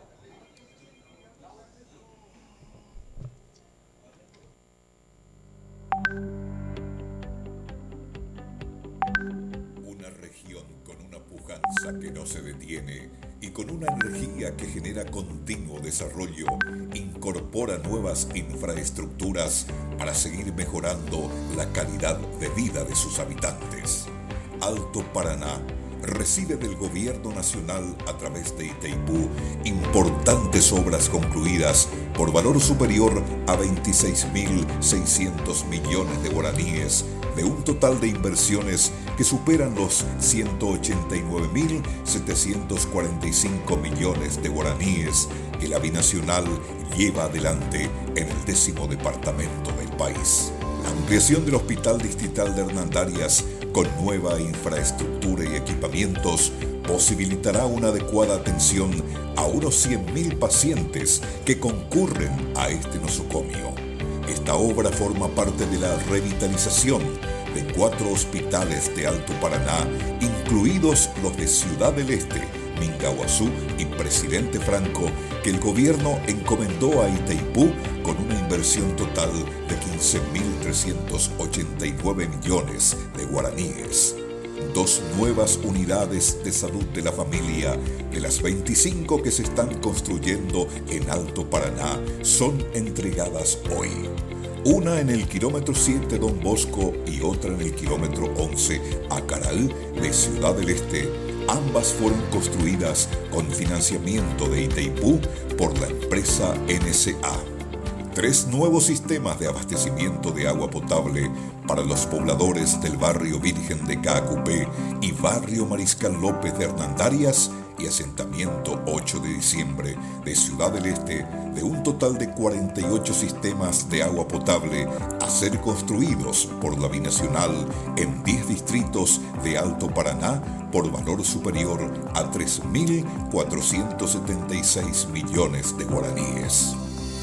[SPEAKER 12] Una región con una pujanza que no se detiene y con una energía que genera continuo desarrollo, incorpora nuevas infraestructuras para seguir mejorando la calidad de vida de sus habitantes. Alto Paraná recibe del Gobierno Nacional a través de Itaipú importantes obras concluidas por valor superior a veintiséis mil seiscientos millones de guaraníes, de un total de inversiones que superan los ciento ochenta y nueve mil setecientos cuarenta y cinco millones de guaraníes que la binacional lleva adelante en el décimo departamento del país. La ampliación del Hospital Distrital de Hernandarias con nueva infraestructura y equipamientos posibilitará una adecuada atención a unos cien mil pacientes que concurren a este nosocomio. Esta obra forma parte de la revitalización de cuatro hospitales de Alto Paraná, incluidos los de Ciudad del Este, Mingaguazú y Presidente Franco, que el gobierno encomendó a Itaipú con una inversión total de quince mil trescientos ochenta y nueve millones de guaraníes. Dos nuevas unidades de salud de la familia de las veinticinco que se están construyendo en Alto Paraná son entregadas hoy. Una en el kilómetro siete Don Bosco y otra en el kilómetro once Acaral de Ciudad del Este. Ambas fueron construidas con financiamiento de Itaipú por la empresa N S A. Tres nuevos sistemas de abastecimiento de agua potable para los pobladores del barrio Virgen de Caacupé y barrio Mariscal López de Hernandarias y asentamiento ocho de diciembre de Ciudad del Este, de un total de cuarenta y ocho sistemas de agua potable a ser construidos por la binacional en diez distritos de Alto Paraná por valor superior a tres mil cuatrocientos setenta y seis millones de guaraníes.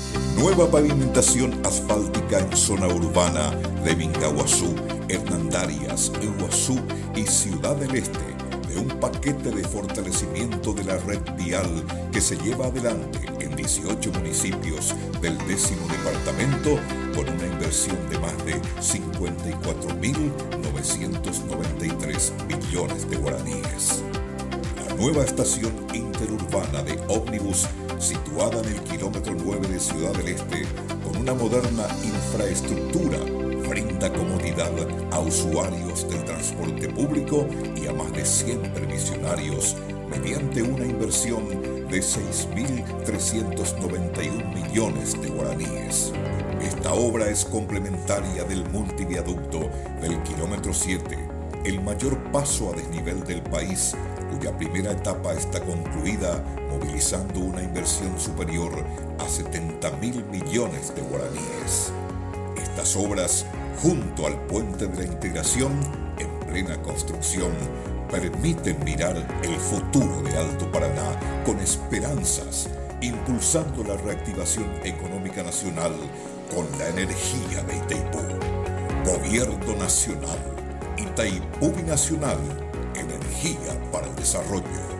[SPEAKER 12] Nueva pavimentación asfáltica en zona urbana de Mingaguazú, Hernandarias, Iguazú y Ciudad del Este, de un paquete de fortalecimiento de la red vial que se lleva adelante en dieciocho municipios del décimo departamento con una inversión de más de cincuenta y cuatro mil novecientos noventa y tres millones de guaraníes. La nueva estación interurbana de ómnibus situada en el kilómetro nueve de Ciudad del Este, con una moderna infraestructura, brinda comodidad a usuarios del transporte público y a más de cien previsionarios mediante una inversión de seis mil trescientos noventa y un millones de guaraníes. Esta obra es complementaria del multiviaducto del kilómetro siete, el mayor paso a desnivel del país, cuya primera etapa está concluida, movilizando una inversión superior a setenta mil millones de guaraníes. Estas obras, junto al puente de la integración, en plena construcción, permiten mirar el futuro de Alto Paraná con esperanzas impulsando la reactivación económica nacional con la energía de Itaipú. Gobierno Nacional, Itaipú Binacional, energía para el desarrollo.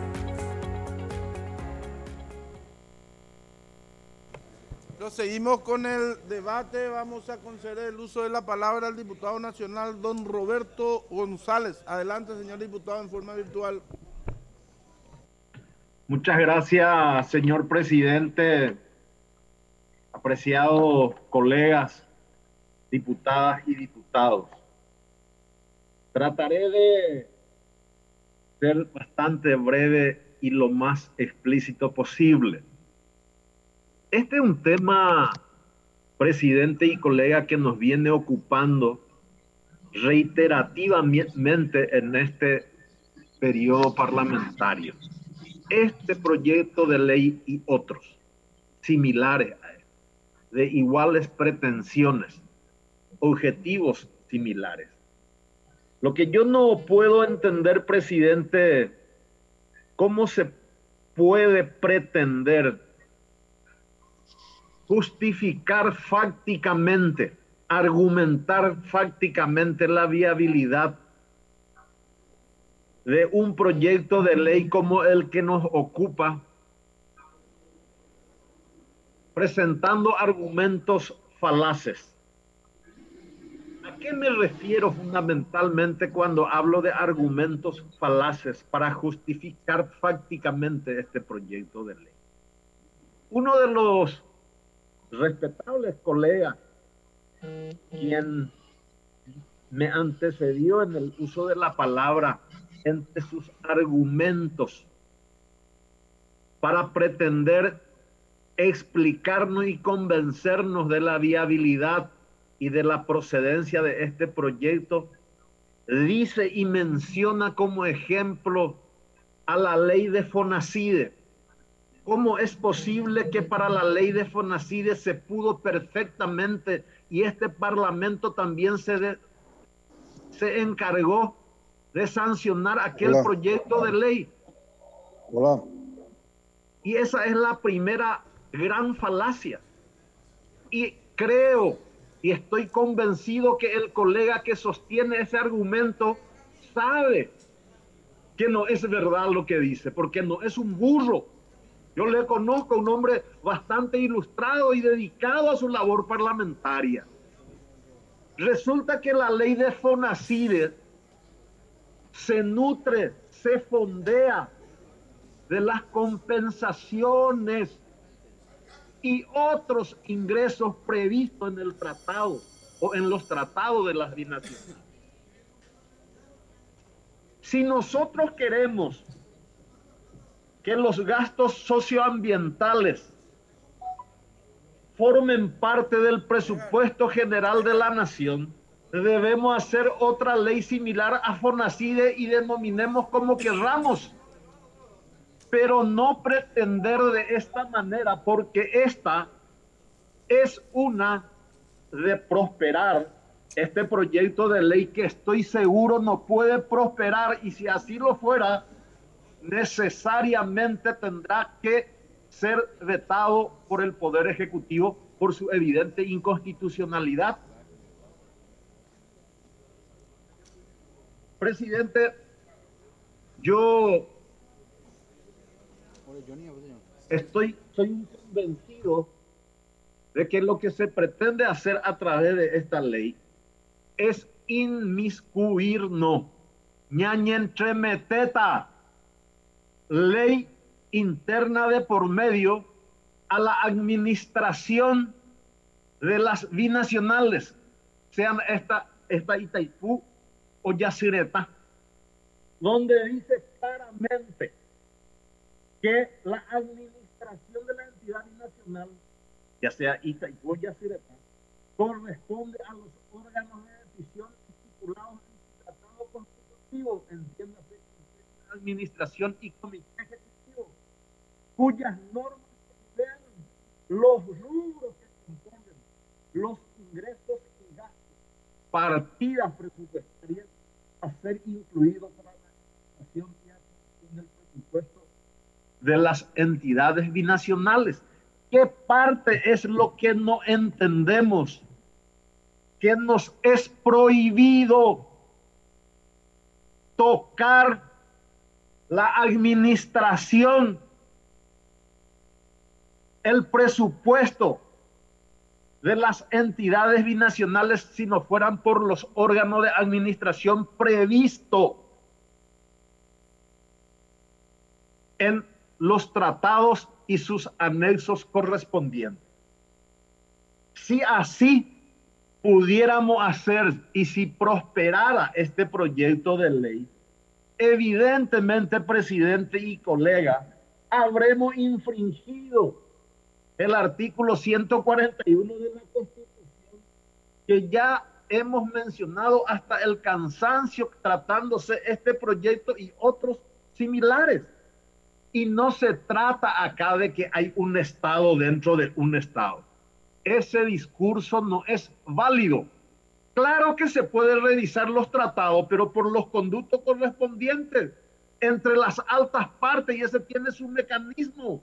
[SPEAKER 4] Seguimos con el debate. Vamos a conceder el uso de la palabra al diputado nacional don Roberto González. Adelante, señor diputado, en forma virtual.
[SPEAKER 13] Muchas gracias, señor presidente. Apreciados colegas, diputadas y diputados. Trataré de ser bastante breve y lo más explícito posible. Este es un tema, presidente y colega, que nos viene ocupando reiterativamente en este periodo parlamentario. Este proyecto de ley y otros similares a él, de iguales pretensiones, objetivos similares. Lo que yo no puedo entender, presidente, cómo se puede pretender justificar fácticamente, argumentar fácticamente la viabilidad de un proyecto de ley como el que nos ocupa, presentando argumentos falaces. ¿A qué me refiero fundamentalmente cuando hablo de argumentos falaces para justificar fácticamente este proyecto de ley? Uno de los respetables colegas, quien me antecedió en el uso de la palabra, entre sus argumentos para pretender explicarnos y convencernos de la viabilidad y de la procedencia de este proyecto, dice y menciona como ejemplo a la ley de Fonacide. ¿Cómo es posible que para la ley de Fonacide se pudo perfectamente, y este Parlamento también se, de, se encargó de sancionar aquel Hola. proyecto de ley?
[SPEAKER 14] Hola.
[SPEAKER 13] Y esa es la primera gran falacia. Y creo y estoy convencido que el colega que sostiene ese argumento sabe que no es verdad lo que dice, porque no es un burro. Yo le conozco, un hombre bastante ilustrado y dedicado a su labor parlamentaria. Resulta que la ley de Fonacide se nutre, se fondea de las compensaciones y otros ingresos previstos en el tratado o en los tratados de las binacionales. Si nosotros queremos que los gastos socioambientales formen parte del presupuesto general de la nación, debemos hacer otra ley similar a Fonacide y denominemos como querramos, pero no pretender de esta manera, porque esta es una de prosperar. Este proyecto de ley, que estoy seguro no puede prosperar, y si así lo fuera, necesariamente tendrá que ser vetado por el Poder Ejecutivo por su evidente inconstitucionalidad. Presidente, yo estoy, estoy convencido de que lo que se pretende hacer a través de esta ley es inmiscuirnos, ñañentremeteta, ley interna de por medio a la administración de las binacionales, sean esta, esta Itaipú o Yacyretá, donde dice claramente que la administración de la entidad binacional, ya sea Itaipú o Yacyretá, corresponde a los órganos de decisión estipulados en el tratado constitutivo, entiéndase, administración y comité ejecutivo, cuyas normas sean los rubros que componen los ingresos y gastos, partidas presupuestarias a ser incluidos para la administración y aplicación del presupuesto de las entidades binacionales. ¿Qué parte es lo que no entendemos? Que nos es prohibido tocar la administración, el presupuesto de las entidades binacionales si no fueran por los órganos de administración previsto en los tratados y sus anexos correspondientes. Si así pudiéramos hacer y si prosperara este proyecto de ley, evidentemente, presidente y colega, habremos infringido el artículo ciento cuarenta y uno de la Constitución, que ya hemos mencionado hasta el cansancio tratándose este proyecto y otros similares. Y no se trata acá de que hay un Estado dentro de un Estado. Ese discurso no es válido. Claro que se puede revisar los tratados, pero por los conductos correspondientes entre las altas partes, y ese tiene su mecanismo.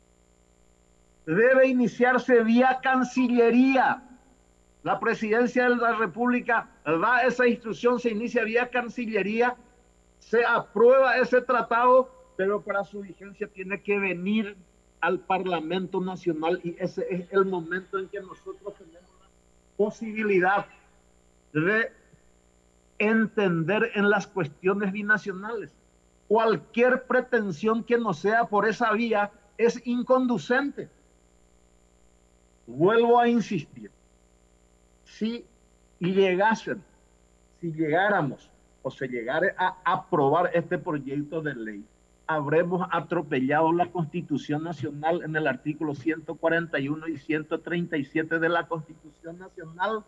[SPEAKER 13] Debe iniciarse vía Cancillería. La Presidencia de la República da esa instrucción, se inicia vía Cancillería, se aprueba ese tratado, pero para su vigencia tiene que venir al Parlamento Nacional, y ese es el momento en que nosotros tenemos la posibilidad de entender en las cuestiones binacionales. Cualquier pretensión que no sea por esa vía es inconducente. Vuelvo a insistir, si llegasen, si llegáramos o se llegara a aprobar este proyecto de ley, habremos atropellado la Constitución Nacional en el artículo ciento cuarenta y uno y ciento treinta y siete de la Constitución Nacional.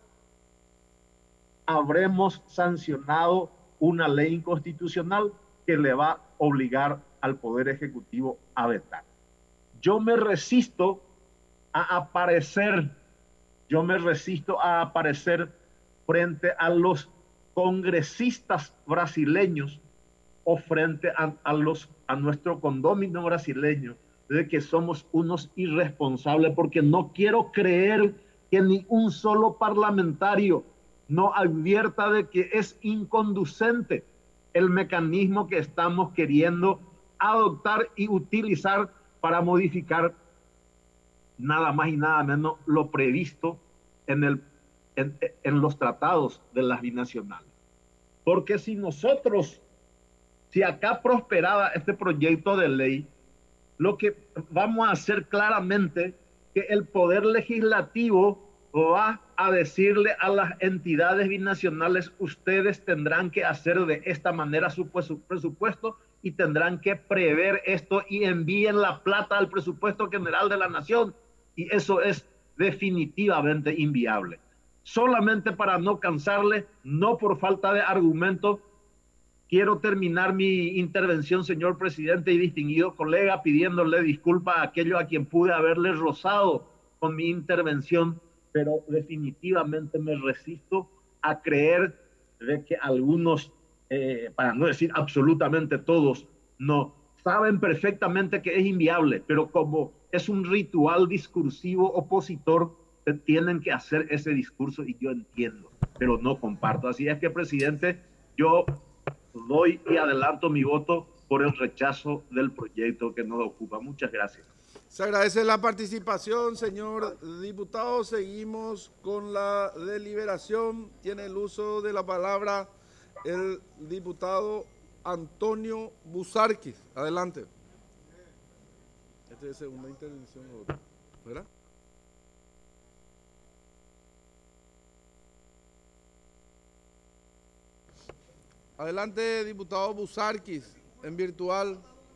[SPEAKER 13] Habremos sancionado una ley inconstitucional que le va a obligar al Poder Ejecutivo a vetar. Yo me resisto a aparecer, yo me resisto a aparecer frente a los congresistas brasileños o frente a, a, los, a nuestro condómino brasileño de que somos unos irresponsables, porque no quiero creer que ni un solo parlamentario no advierta de que es inconducente el mecanismo que estamos queriendo adoptar y utilizar para modificar nada más y nada menos lo previsto en, el, en, en los tratados de las binacionales. Porque si nosotros, si acá prosperaba este proyecto de ley, lo que vamos a hacer claramente que el Poder Legislativo va a decirle a las entidades binacionales: ustedes tendrán que hacer de esta manera su presupuesto y tendrán que prever esto y envíen la plata al presupuesto general de la nación. Y eso es definitivamente inviable. Solamente para no cansarle, no por falta de argumento, quiero terminar mi intervención, señor presidente y distinguido colega, pidiéndole disculpas a aquellos a quien pude haberle rozado con mi intervención, pero definitivamente me resisto a creer de que algunos, eh, para no decir absolutamente todos, no saben perfectamente que es inviable, pero como es un ritual discursivo opositor, tienen que hacer ese discurso, y yo entiendo, pero no comparto. Así es que, presidente, yo doy y adelanto mi voto por el rechazo del proyecto que nos ocupa. Muchas gracias.
[SPEAKER 4] Se agradece la participación, señor diputado. Seguimos con la deliberación. Tiene el uso de la palabra el diputado Antonio Busarquis. Adelante. Esta es segunda intervención, ¿verdad? Adelante, diputado Busarquis, en virtual.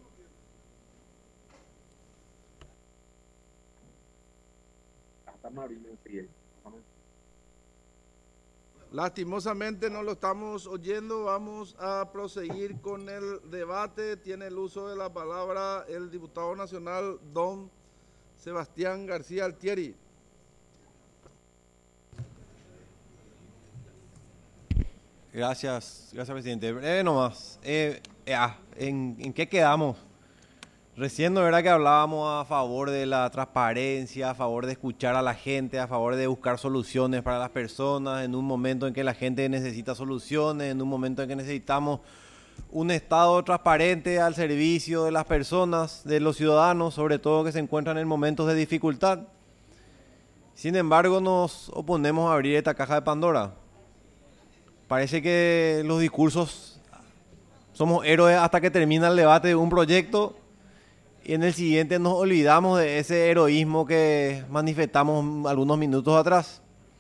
[SPEAKER 4] Lastimosamente no lo estamos oyendo. Vamos a proseguir con el debate. Tiene el uso de la palabra el diputado nacional don Sebastián García Altieri.
[SPEAKER 14] Gracias, gracias presidente. Breve nomás. Eh, eh, ah, ¿en, ¿En qué quedamos? Recién, ¿no era que hablábamos a favor de la transparencia, a favor de escuchar a la gente, a favor de buscar soluciones para las personas en un momento en que la gente necesita soluciones, en un momento en que necesitamos un Estado transparente al servicio de las personas, de los ciudadanos, sobre todo que se encuentran en momentos de dificultad? Sin embargo, nos oponemos a abrir esta caja de Pandora. Parece que los discursos somos héroes hasta que termina el debate de un proyecto y en el siguiente nos olvidamos de ese heroísmo que manifestamos algunos minutos atrás.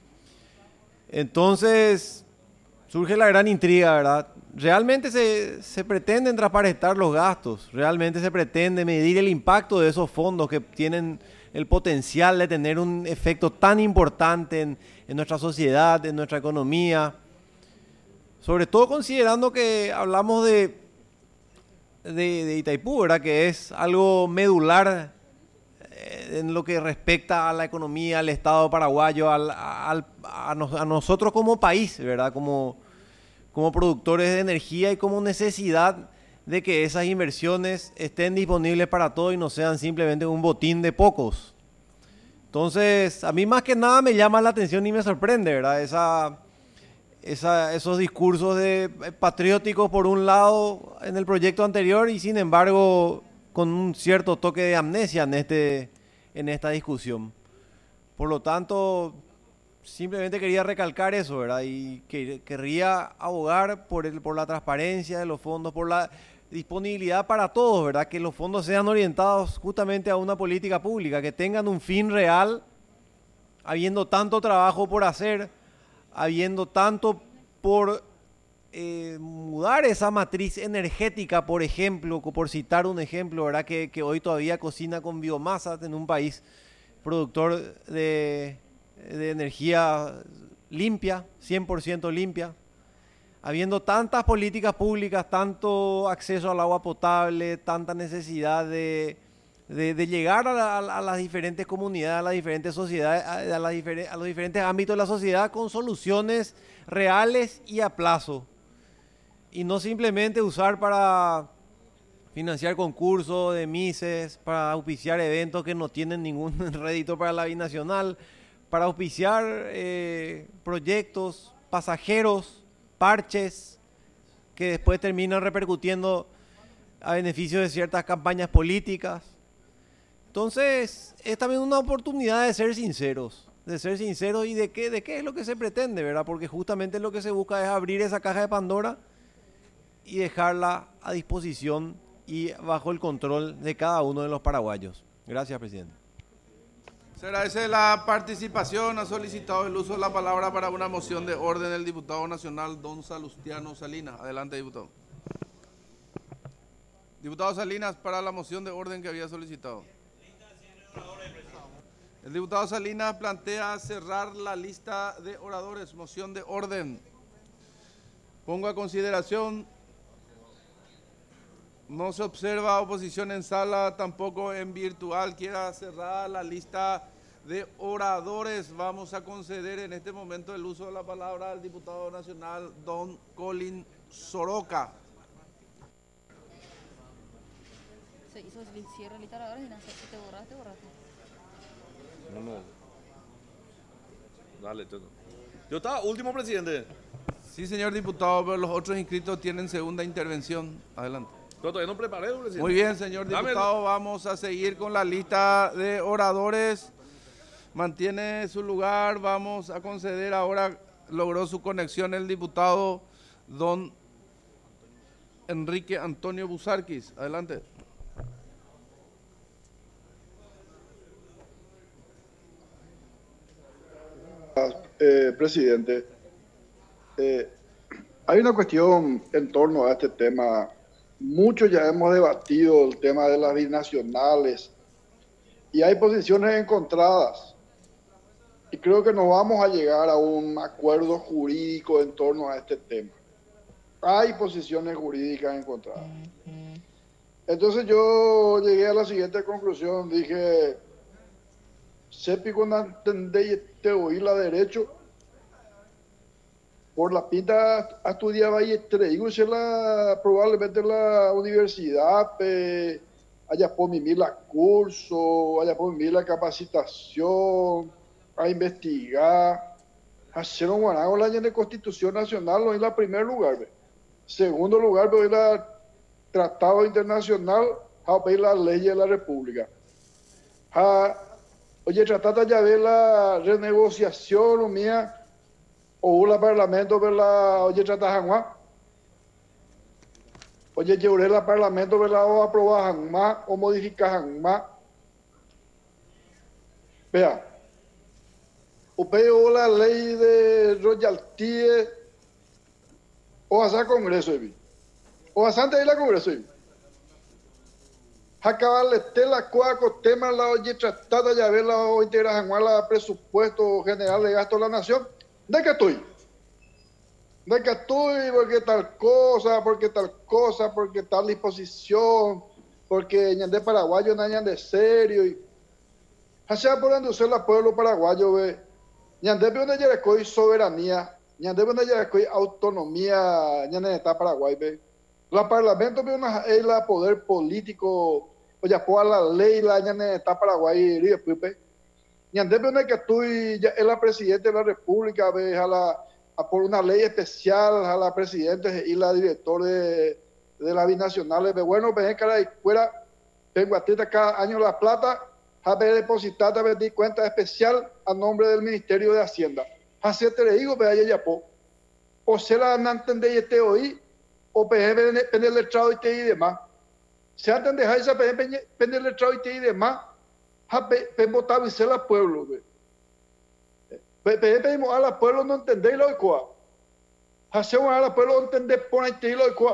[SPEAKER 14] Entonces surge la gran intriga, ¿verdad? ¿Realmente se, se pretenden transparentar los gastos? ¿Realmente se pretende medir el impacto de esos fondos que tienen el potencial de tener un efecto tan importante en, en nuestra sociedad, en nuestra economía? Sobre todo considerando que hablamos de, de, de Itaipú, ¿verdad? Que es algo medular eh, en lo que respecta a la economía, al Estado paraguayo, al, al, a, nos, a nosotros como país, ¿verdad? Como, como productores de energía y como necesidad de que esas inversiones estén disponibles para todos y no sean simplemente un botín de pocos. Entonces, a mí más que nada me llama la atención y me sorprende, ¿verdad? Esa... Esa, esos discursos de patrióticos por un lado en el proyecto anterior y sin embargo con un cierto toque de amnesia en, este, en esta discusión. Por lo tanto, simplemente quería recalcar eso, ¿verdad? Y que, querría abogar por, el, por la transparencia de los fondos, por la disponibilidad para todos, ¿verdad? Que los fondos sean orientados justamente a una política pública, que tengan un fin real, habiendo tanto trabajo por hacer, habiendo tanto por eh, mudar esa matriz energética, por ejemplo, por citar un ejemplo, ¿verdad? Que, que hoy todavía cocina con biomasa en un país productor de, de energía limpia, cien por ciento limpia, habiendo tantas políticas públicas, tanto acceso al agua potable, tanta necesidad de... De, de llegar a, la, a las diferentes comunidades, a las diferentes sociedades, a, a, las difer a los diferentes ámbitos de la sociedad con soluciones reales y a plazo. Y no simplemente usar para financiar concursos de Mises, para auspiciar eventos que no tienen ningún rédito para la binacional, para auspiciar eh, proyectos pasajeros, parches, que después terminan repercutiendo a beneficio de ciertas campañas políticas. Entonces, es también una oportunidad de ser sinceros, de ser sinceros y de qué, de qué es lo que se pretende, ¿verdad? Porque justamente lo que se busca es abrir esa caja de Pandora y dejarla a disposición y bajo el control de cada uno de los paraguayos. Gracias, presidente.
[SPEAKER 4] Se agradece la participación. Ha solicitado el uso de la palabra para una moción de orden el diputado nacional don Salustiano Salinas. Adelante, diputado. Diputado Salinas, para la moción de orden que había solicitado. El diputado Salinas plantea cerrar la lista de oradores. Moción de orden. Pongo a consideración. No se observa oposición en sala, tampoco en virtual. Quiera cerrar la lista de oradores. Vamos a conceder en este momento el uso de la palabra al diputado nacional don Colin Soroka.
[SPEAKER 15] Se hizo el cierre lista de oradores y no sé si te borraste, borraste.
[SPEAKER 16] No, no. Dale, todo. Yo estaba último, presidente.
[SPEAKER 4] Sí, señor diputado, pero los otros inscritos tienen segunda intervención. Adelante.
[SPEAKER 16] Pero todavía no preparé, presidente.
[SPEAKER 4] Muy bien, señor diputado, Dame. Vamos a seguir con la lista de oradores. Mantiene su lugar. Vamos a conceder ahora, logró su conexión el diputado don Enrique Antonio Busarquis. Adelante.
[SPEAKER 17] Eh, presidente, eh, hay una cuestión en torno a este tema. Mucho ya hemos debatido el tema de las binacionales y hay posiciones encontradas y creo que no vamos a llegar a un acuerdo jurídico en torno a este tema. Hay posiciones jurídicas encontradas. Entonces yo llegué a la siguiente conclusión, dije, sepi cuando entendéis te oí la derecho, por la pinta estudiaba y traigo la probablemente la universidad, pe, haya por mí la curso, haya por mí la capacitación, a investigar. Hacer un guanago la de Constitución Nacional no es la primer lugar. ¿Ve? Segundo lugar, es el Tratado Internacional, es la ley de la República. Ha, oye, tratada ya de la renegociación, mía, o la Parlamento, la, oye, tratada Juan. Oye, llevaré la Parlamento, ¿verdad? O aprobar más o modificar más. Vea, usted o la ley de royalty o hacer Congreso, o hacer antes de la Congreso. Acabarle la cuaco tema la oye tratada ya ver la o integrar la presupuesto general de gasto de la nación. ¿De qué estoy? De que estoy porque tal cosa, porque tal cosa, porque tal disposición, porque ñandé paraguayo no ñandé serio. Y así por donde usted la pueblo paraguayo ve, ñandé por donde ya coy soberanía, ñandé por donde ya coy autonomía, ñandé está Paraguay ve. La parlamento ve una la poder político, o ya por la ley la ñandé está Paraguay y después ñandé por donde que estoy ya es la presidenta de la República ve a la a por una ley especial a la presidenta y la directora de, de la binacional. Bueno, ven cara y fuera, tengo a ti cada año la plata, a ver depositada, a di cuenta especial a nombre del Ministerio de Hacienda. Así te le digo, vea ya po. O se la no entender y este hoy, o pende el letrado y te y demás. Se antes de esa pende el letrado y te y demás, a pe votar y se la pueblo, ve. Pedimos a la pueblo no entender lo que hacemos a la pueblo no entender por ahí lo que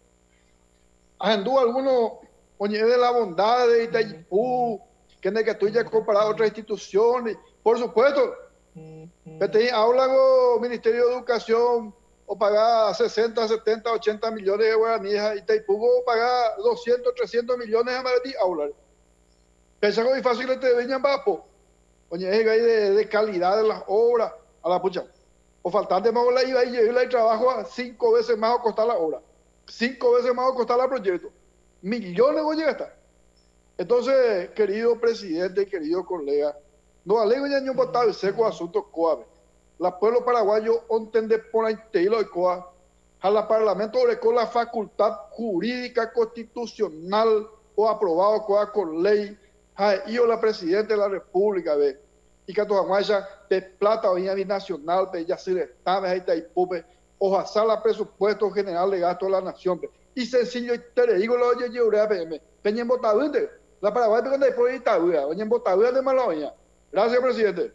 [SPEAKER 17] andú algunos oye de la bondad de Itaipú que es que tú ya comparado otras instituciones por supuesto que te hablan o Ministerio de Educación o pagar sesenta, setenta, ochenta millones de guaraníes y Itaipú o pagar doscientos, trescientos millones de maratí hablar pensar que es fácil te venían vapo. Oye, es de, de calidad de las obras a la pucha. O faltante más la iba y llevarla y trabajo a cinco veces más a costar la obra. Cinco veces más a costar el proyecto. Millones voy a gastar. Entonces, querido presidente y querido colega, no alego ya ni un botado y seco asuntos coabe. La pueblo paraguayo entende por ahí te lo y coa. A la parlamento con la facultad jurídica constitucional o aprobado coa con ley. Y yo la presidenta de la República, ve, y que tu aguaya de plata o binacional, ve, ya se le está, ve, ahí está, y pupe, o hacer la presupuesto general de gasto de la nación, ve, y sencillo, y te le digo, lo oye, yo, ve, peña en botadunde, la Paraguay, pero de por ahí está, ve, oye, en botadunde de Malaoña. Gracias, presidente.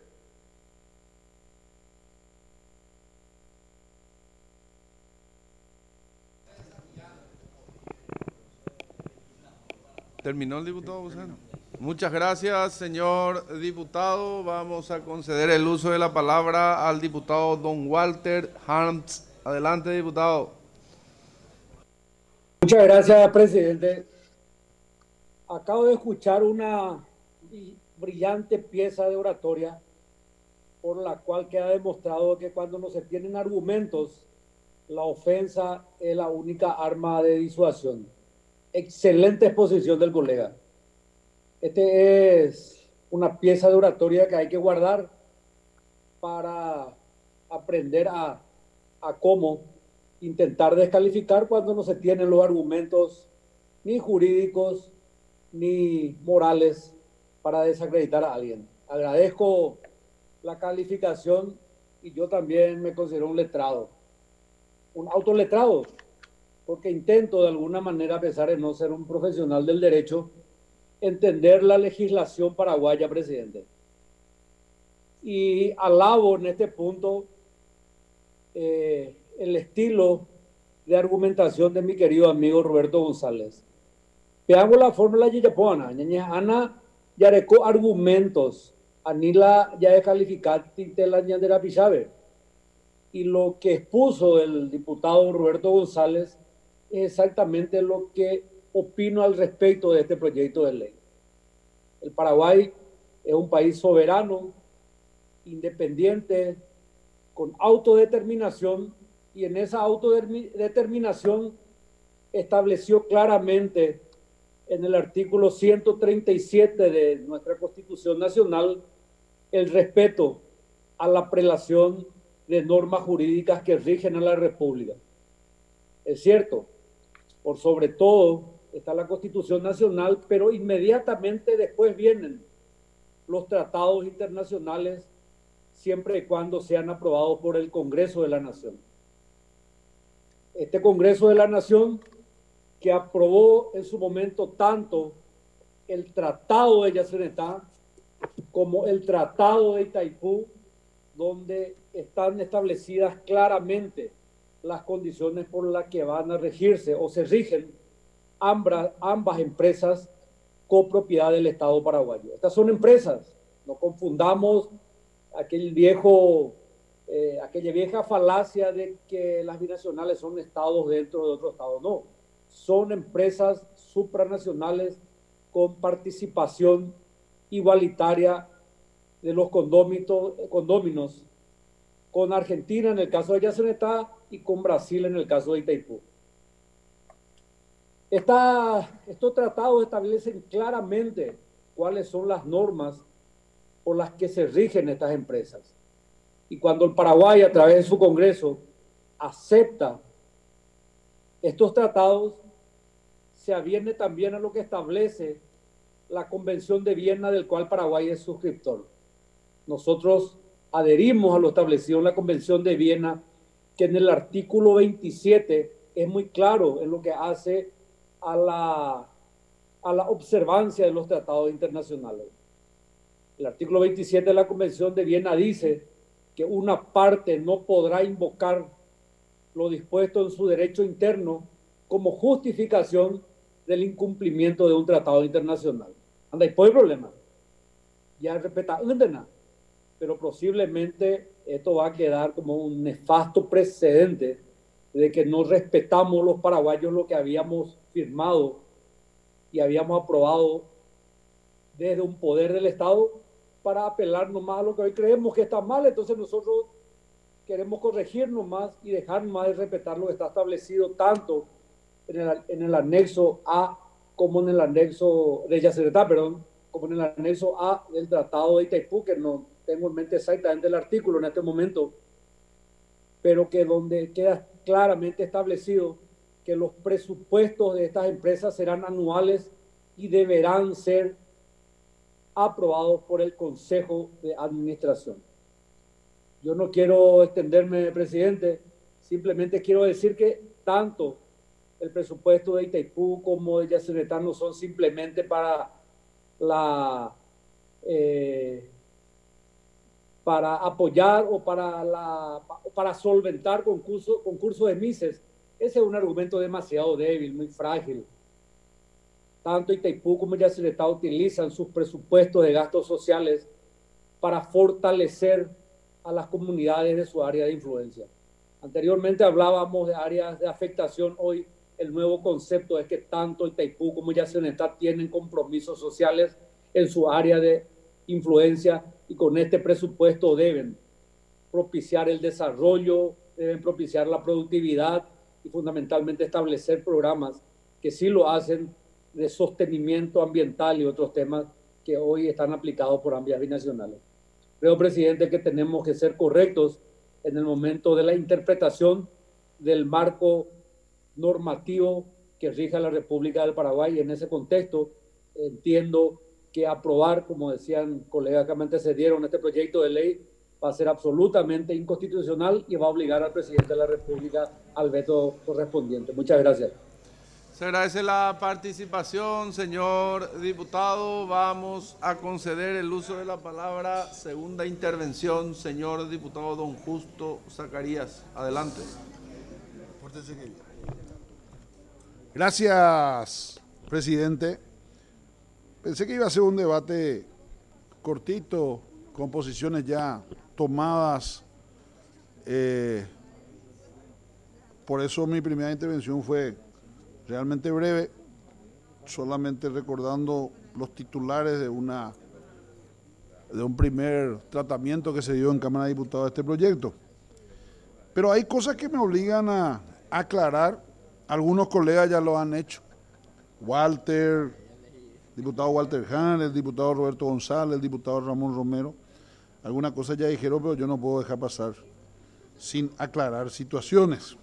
[SPEAKER 4] Terminó el diputado Buceno. Muchas gracias, señor diputado. Vamos a conceder el uso de la palabra al diputado don Walter Harms. Adelante, diputado.
[SPEAKER 18] Muchas gracias, presidente. Acabo de escuchar una brillante pieza de oratoria por la cual queda demostrado que cuando no se tienen argumentos, la ofensa es la única arma de disuasión. Excelente exposición del colega. Este es una pieza de oratoria que hay que guardar para aprender a, a cómo intentar descalificar cuando no se tienen los argumentos ni jurídicos ni morales para desacreditar a alguien. Agradezco la calificación y yo también me considero un letrado, un autoletrado, porque intento de alguna manera, a pesar de no ser un profesional del derecho, entender la legislación paraguaya, presidente. Y alabo en este punto eh, el estilo de argumentación de mi querido amigo Roberto González. Veamos la fórmula yiyapoana. Ana ya recó argumentos, anila ya de calificar tintela ñandera pisabe. Y lo que expuso el diputado Roberto González es exactamente lo que opino al respecto de este proyecto de ley. El Paraguay es un país soberano, independiente, con autodeterminación, y en esa autodeterminación estableció claramente en el artículo ciento treinta y siete de nuestra Constitución Nacional el respeto a la prelación de normas jurídicas que rigen a la República. Es cierto, por sobre todo está la Constitución Nacional, pero inmediatamente después vienen los tratados internacionales, siempre y cuando sean aprobados por el Congreso de la Nación. Este Congreso de la Nación que aprobó en su momento tanto el Tratado de Yacyretá como el Tratado de Itaipú, donde están establecidas claramente las condiciones por las que van a regirse o se rigen ambas, ambas empresas copropiedad del Estado paraguayo. Estas son empresas, no confundamos aquel viejo, eh, aquella vieja falacia de que las binacionales son estados dentro de otro estado. No, son empresas supranacionales con participación igualitaria de los condóminos, con Argentina en el caso de Yacyretá y con Brasil en el caso de Itaipú. Esta, estos tratados establecen claramente cuáles son las normas por las que se rigen estas empresas. Y cuando el Paraguay, a través de su Congreso, acepta estos tratados, se aviene también a lo que establece la Convención de Viena, del cual Paraguay es suscriptor. Nosotros adherimos a lo establecido en la Convención de Viena, que en el artículo veintisiete es muy claro en lo que hace a la, a la observancia de los tratados internacionales. El artículo veintisiete de la Convención de Viena dice que una parte no podrá invocar lo dispuesto en su derecho interno como justificación del incumplimiento de un tratado internacional. Anda, y por el problema. Ya respeta undena, pero posiblemente esto va a quedar como un nefasto precedente de que no respetamos los paraguayos lo que habíamos firmado y habíamos aprobado desde un poder del Estado para apelar nomás a lo que hoy creemos que está mal. Entonces nosotros queremos corregir nomás y dejar nomás de respetar lo que está establecido tanto en el, en el anexo A como en el anexo de Yacyretá, perdón, como en el anexo A del Tratado de Itaipú, que no tengo en mente exactamente el artículo en este momento, pero que donde queda claramente establecido que los presupuestos de estas empresas serán anuales y deberán ser aprobados por el Consejo de Administración. Yo no quiero extenderme, presidente, simplemente quiero decir que tanto el presupuesto de Itaipú como de Yacyretá no son simplemente para la eh, para apoyar o para la para solventar concursos concurso de Mises. Ese es un argumento demasiado débil, muy frágil. Tanto Itaipú como Yacyretá utilizan sus presupuestos de gastos sociales para fortalecer a las comunidades de su área de influencia. Anteriormente hablábamos de áreas de afectación. Hoy el nuevo concepto es que tanto Itaipú como Yacyretá tienen compromisos sociales en su área de influencia y con este presupuesto deben propiciar el desarrollo, deben propiciar la productividad y fundamentalmente establecer programas que sí lo hacen de sostenimiento ambiental y otros temas que hoy están aplicados por ambas binacionales. Creo, presidente, que tenemos que ser correctos en el momento de la interpretación del marco normativo que rige a la República del Paraguay. Y en ese contexto entiendo que aprobar, como decían colegas que me antecedieron, este proyecto de ley va a ser absolutamente inconstitucional y va a obligar al presidente de la República al veto correspondiente. Muchas gracias.
[SPEAKER 4] Se agradece la participación, señor diputado. Vamos a conceder el uso de la palabra. Segunda intervención, señor diputado don Justo Zacarías. Adelante.
[SPEAKER 3] Gracias, presidente. Pensé que iba a ser un debate cortito, con posiciones ya tomadas. Eh, por eso mi primera intervención fue realmente breve, solamente recordando los titulares de una de un primer tratamiento que se dio en Cámara de Diputados de este proyecto. Pero hay cosas que me obligan a aclarar. Algunos colegas ya lo han hecho. Walter, el diputado Walter Hahn, el diputado Roberto González, el diputado Ramón Romero. Algunas cosas ya dijeron, pero yo no puedo dejar pasar sin aclarar situaciones.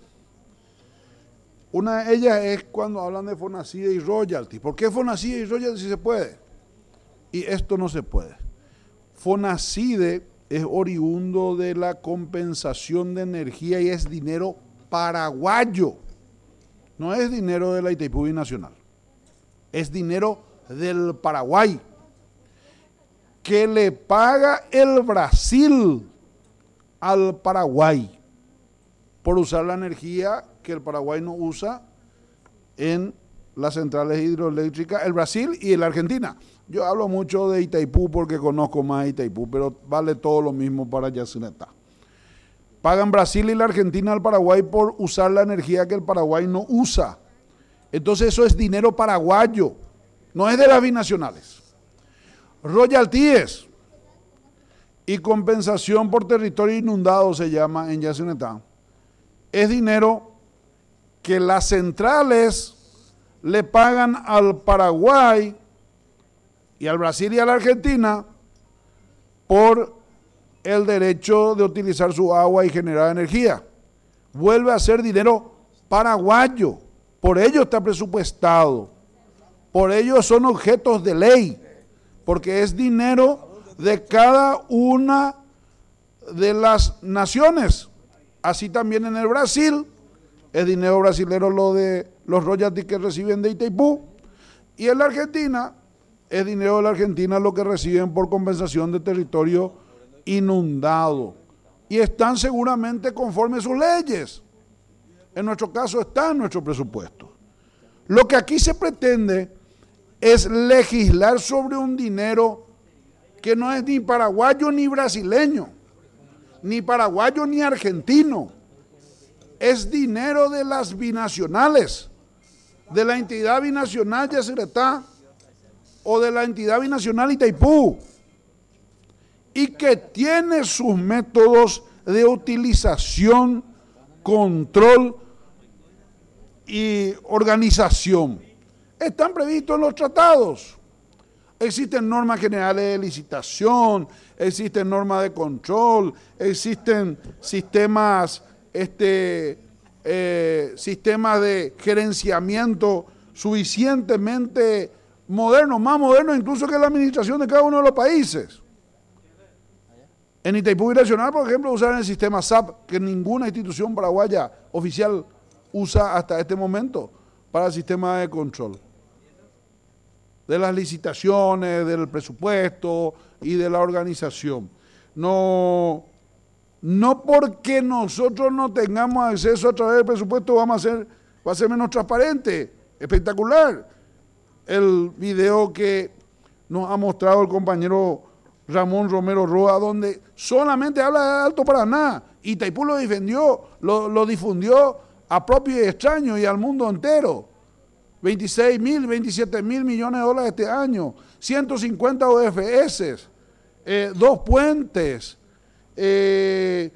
[SPEAKER 3] Una de ellas es cuando hablan de Fonacide y royalty. ¿Por qué Fonacide y royalty si se puede? Y esto no se puede. Fonacide es oriundo de la compensación de energía y es dinero paraguayo. No es dinero de la Itaipú Binacional. Es dinero del Paraguay, que le paga el Brasil al Paraguay por usar la energía que el Paraguay no usa en las centrales hidroeléctricas, el Brasil y la Argentina. Yo hablo mucho de Itaipú porque conozco más Itaipú, pero vale todo lo mismo para Yacyretá. Pagan Brasil y la Argentina al Paraguay por usar la energía que el Paraguay no usa. Entonces eso es dinero paraguayo, no es de las binacionales. Royalties y compensación por territorio inundado se llama en Yacyretá. Es dinero que las centrales le pagan al Paraguay y al Brasil y a la Argentina por el derecho de utilizar su agua y generar energía. Vuelve a ser dinero paraguayo, por ello está presupuestado, por ello son objetos de ley, porque es dinero de cada una de las naciones. Así también en el Brasil, es dinero brasilero lo de los royalties que reciben de Itaipú, y en la Argentina, es dinero de la Argentina lo que reciben por compensación de territorio inundado. Y están seguramente conforme a sus leyes. En nuestro caso está en nuestro presupuesto. Lo que aquí se pretende es legislar sobre un dinero que no es ni paraguayo ni brasileño, ni paraguayo ni argentino. Es dinero de las binacionales, de la entidad binacional Yacyretá o de la entidad binacional Itaipú, y que tiene sus métodos de utilización, control y organización. Están previstos en los tratados. Existen normas generales de licitación, existen normas de control, existen sistemas, este, eh, sistemas de gerenciamiento suficientemente modernos, más modernos incluso que la administración de cada uno de los países. En Itaipú Binacional, por ejemplo, usan el sistema S A P, que ninguna institución paraguaya oficial usa hasta este momento para el sistema de control de las licitaciones, del presupuesto y de la organización. No, no porque nosotros no tengamos acceso a través del presupuesto vamos a ser, va a ser menos transparente, espectacular. El video que nos ha mostrado el compañero Ramón Romero Roa, donde solamente habla de Alto Paraná. Itaipú lo defendió, lo, lo difundió a propio y extraño y al mundo entero. veintiséis mil, veintisiete mil millones de dólares este año, ciento cincuenta O F S, eh, dos puentes, eh,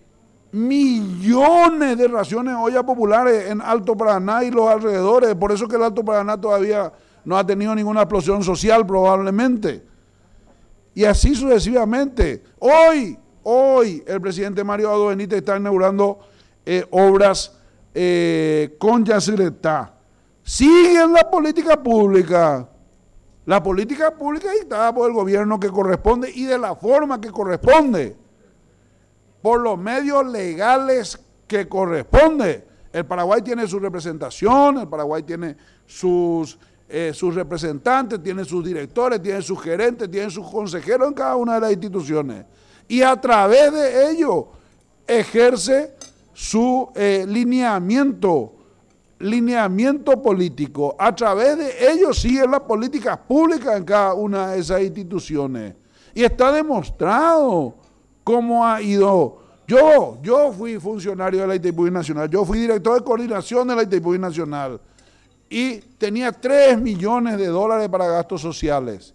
[SPEAKER 3] millones de raciones de ollas populares en Alto Paraná y los alrededores. Por eso que el Alto Paraná todavía no ha tenido ninguna explosión social probablemente. Y así sucesivamente. Hoy, hoy el presidente Mario Abdo Benítez está inaugurando eh, obras eh, con Yacyretá. Siguen la política pública, la política pública dictada por el gobierno que corresponde y de la forma que corresponde, por los medios legales que corresponde. El Paraguay tiene su representación, el Paraguay tiene sus, eh, sus representantes, tiene sus directores, tiene sus gerentes, tiene sus consejeros en cada una de las instituciones. Y a través de ello ejerce su eh, lineamiento lineamiento político. A través de ellos siguen las políticas públicas en cada una de esas instituciones. Y está demostrado cómo ha ido. Yo, yo fui funcionario de la Itaipú Binacional, yo fui director de coordinación de la Itaipú Binacional y tenía tres millones de dólares para gastos sociales,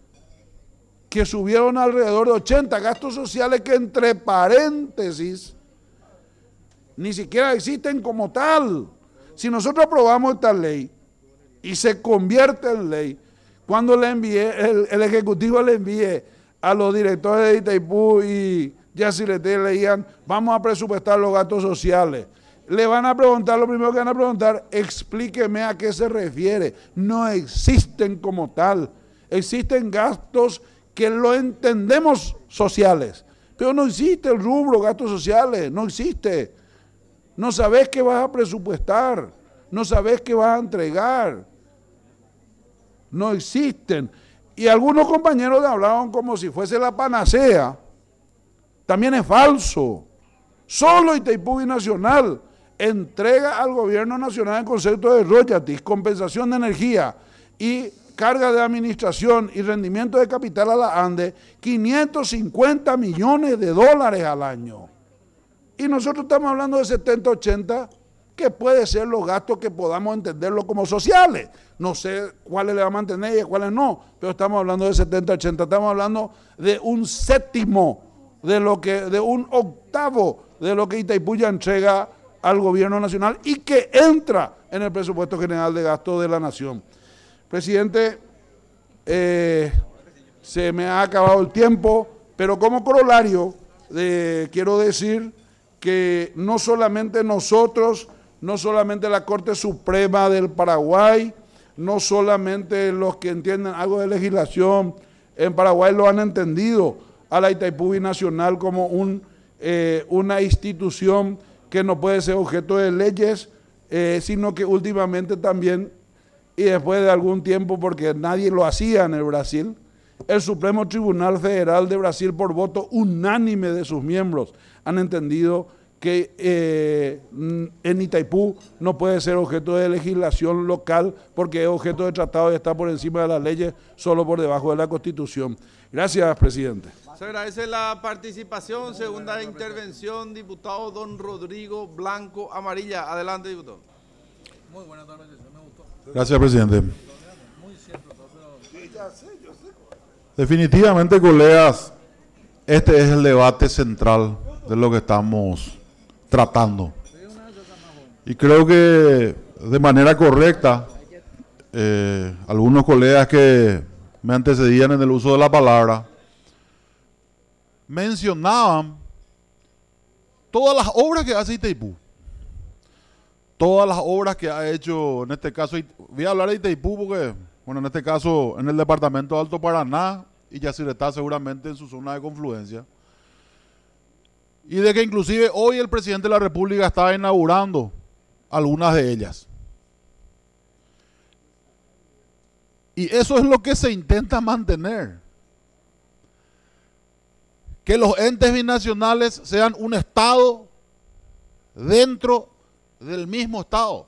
[SPEAKER 3] que subieron alrededor de ochenta gastos sociales que entre paréntesis ni siquiera existen como tal. Si nosotros aprobamos esta ley y se convierte en ley, Cuando le envié, el, el Ejecutivo le envié a los directores de Itaipú y Yacyretá, le digan, vamos a presupuestar los gastos sociales. Le van a preguntar, lo primero que van a preguntar, explíqueme a qué se refiere. No existen como tal. Existen gastos que lo entendemos sociales, pero no existe el rubro gastos sociales, no existe. No sabes qué vas a presupuestar, no sabes qué vas a entregar. No existen. Y algunos compañeros hablaban como si fuese la panacea. También es falso. Solo Itaipú Binacional entrega al gobierno nacional en concepto de royalties, compensación de energía y carga de administración y rendimiento de capital a la ANDE, quinientos cincuenta millones de dólares al año. Y nosotros estamos hablando de setenta, ochenta, que puede ser los gastos que podamos entenderlo como sociales. No sé cuáles le va a mantener y cuáles no, pero estamos hablando de setenta, ochenta, estamos hablando de un séptimo, de lo que, de un octavo de lo que Itaipú ya entrega al gobierno nacional y que entra en el presupuesto general de gasto de la nación. Presidente, eh, se me ha acabado el tiempo, pero como corolario eh, quiero decir que no solamente nosotros, no solamente la Corte Suprema del Paraguay, no solamente los que entienden algo de legislación en Paraguay lo han entendido a la Itaipú Binacional como un, eh, una institución que no puede ser objeto de leyes, eh, sino que últimamente también, y después de algún tiempo, porque nadie lo hacía en el Brasil, el Supremo Tribunal Federal de Brasil, por voto unánime de sus miembros, han entendido que eh, en Itaipú no puede ser objeto de legislación local porque es objeto de tratado y está por encima de las leyes, solo por debajo de la Constitución. Gracias, presidente.
[SPEAKER 4] Se agradece la participación. Segunda intervención, diputado don Rodrigo Blanco Amarilla. Adelante, diputado.
[SPEAKER 11] Muy buena tarde, me gustó.
[SPEAKER 8] Gracias, presidente. Definitivamente, colegas, este es el debate central de lo que estamos tratando. Y creo que de manera correcta, eh, algunos colegas que me antecedían en el uso de la palabra, mencionaban todas las obras que hace Itaipú. Todas las obras que ha hecho, en este caso, voy a hablar de Itaipú porque, bueno, en este caso, en el departamento de Alto Paraná, y Yacyretá seguramente en su zona de confluencia. Y de que inclusive hoy el presidente de la República está inaugurando algunas de ellas. Y eso es lo que se intenta mantener. Que los entes binacionales sean un Estado dentro del mismo Estado.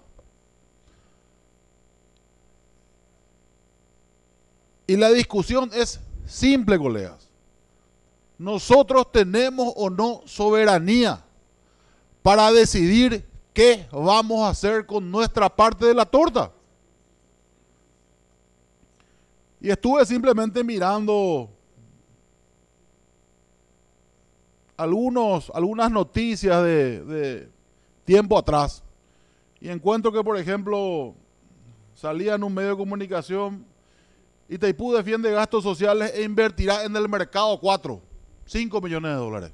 [SPEAKER 8] Y la discusión es simple, colegas. Nosotros tenemos o no soberanía para decidir qué vamos a hacer con nuestra parte de la torta. Y estuve simplemente mirando algunos, algunas noticias de, de tiempo atrás y encuentro que, por ejemplo, salía en un medio de comunicación: Itaipú defiende gastos sociales e invertirá en el mercado cuatro, cinco millones de dólares.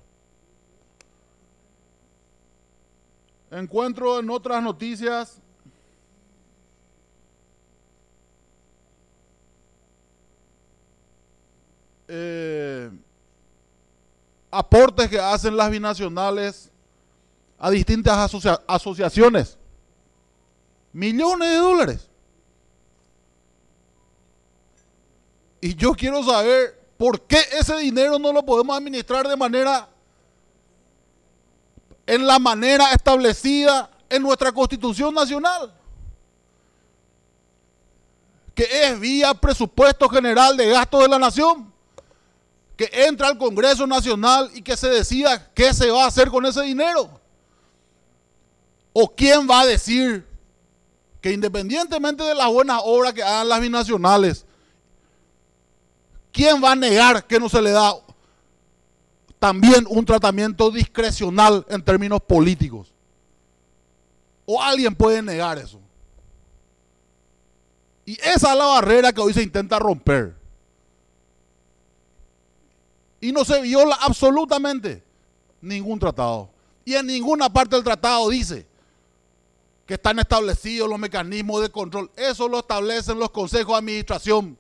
[SPEAKER 8] Encuentro en otras noticias eh, aportes que hacen las binacionales a distintas asocia asociaciones. Millones de dólares. Y yo quiero saber por qué ese dinero no lo podemos administrar de manera, en la manera establecida en nuestra Constitución Nacional, que es vía presupuesto general de gasto de la nación, que entra al Congreso Nacional y que se decida qué se va a hacer con ese dinero. ¿O quién va a decir que independientemente de las buenas obras que hagan las binacionales, quién va a negar que no se le da también un tratamiento discrecional en términos políticos? ¿O alguien puede negar eso? Y esa es la barrera que hoy se intenta romper. Y no se viola absolutamente ningún tratado. Y en ninguna parte del tratado dice que están establecidos los mecanismos de control. Eso lo establecen los consejos de administración,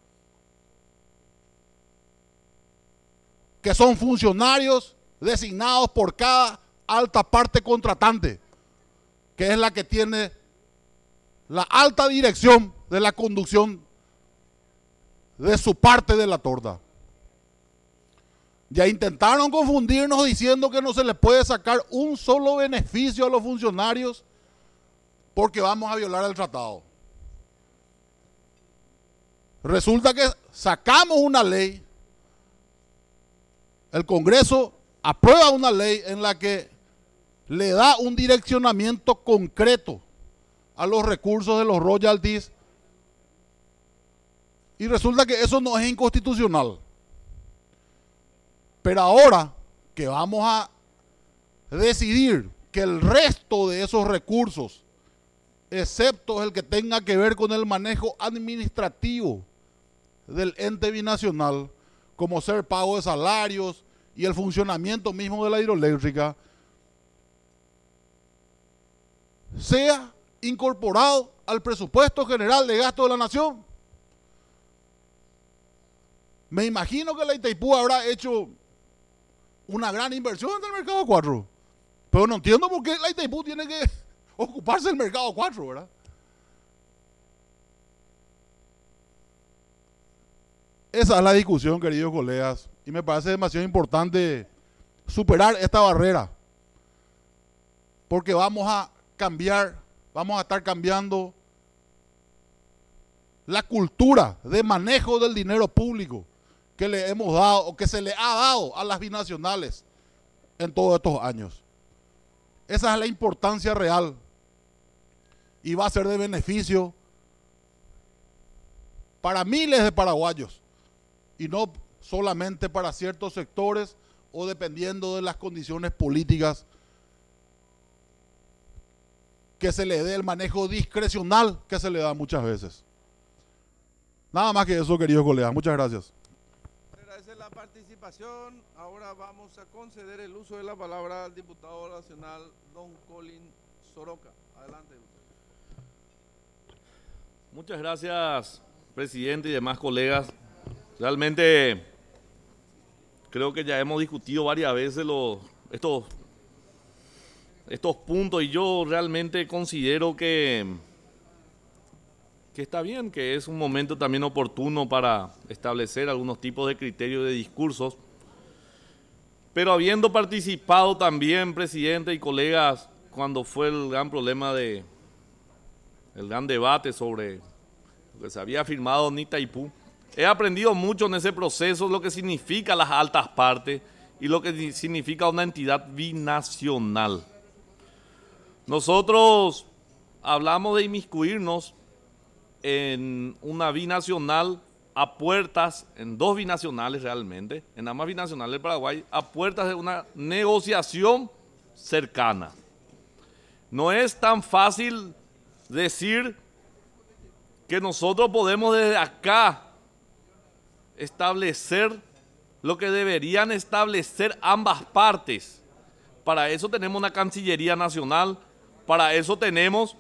[SPEAKER 8] que son funcionarios designados por cada alta parte contratante, que es la que tiene la alta dirección de la conducción de su parte de la torta. Ya intentaron confundirnos diciendo que no se les puede sacar un solo beneficio a los funcionarios porque vamos a violar el tratado. Resulta que sacamos una ley, el Congreso aprueba una ley en la que le da un direccionamiento concreto a los recursos de los royalties, y resulta que eso no es inconstitucional. Pero ahora que vamos a decidir que el resto de esos recursos, excepto el que tenga que ver con el manejo administrativo del ente binacional, como ser pago de salarios y el funcionamiento mismo de la hidroeléctrica, sea incorporado al presupuesto general de gasto de la nación. Me imagino que la Itaipú habrá hecho una gran inversión en el mercado cuatro, pero no entiendo por qué la Itaipú tiene que ocuparse del mercado cuatro, ¿verdad? Esa es la discusión, queridos colegas, y me parece demasiado importante superar esta barrera, porque vamos a cambiar, vamos a estar cambiando la cultura de manejo del dinero público que le hemos dado o que se le ha dado a las binacionales en todos estos años. Esa es la importancia real y va a ser de beneficio para miles de paraguayos y no solamente para ciertos sectores o dependiendo de las condiciones políticas que se le dé el manejo discrecional que se le da muchas veces. Nada más que eso, queridos colegas. Muchas gracias.
[SPEAKER 4] Agradece la participación. Ahora vamos a conceder el uso de la palabra al diputado nacional don Colin Soroka. Adelante.
[SPEAKER 16] Muchas gracias, presidente y demás colegas. Realmente creo que ya hemos discutido varias veces los, estos, estos puntos y yo realmente considero que, que está bien, que es un momento también oportuno para establecer algunos tipos de criterios de discursos. Pero habiendo participado también, presidente y colegas, cuando fue el gran problema de, el gran debate sobre lo que se había firmado en Itaipú, he aprendido mucho en ese proceso lo que significa las altas partes y lo que significa una entidad binacional. Nosotros hablamos de inmiscuirnos en una binacional a puertas, en dos binacionales realmente, en ambas binacionales del Paraguay, a puertas de una negociación cercana. No es tan fácil decir que nosotros podemos desde acá establecer lo que deberían establecer ambas partes. Para eso tenemos una Cancillería Nacional, para eso tenemos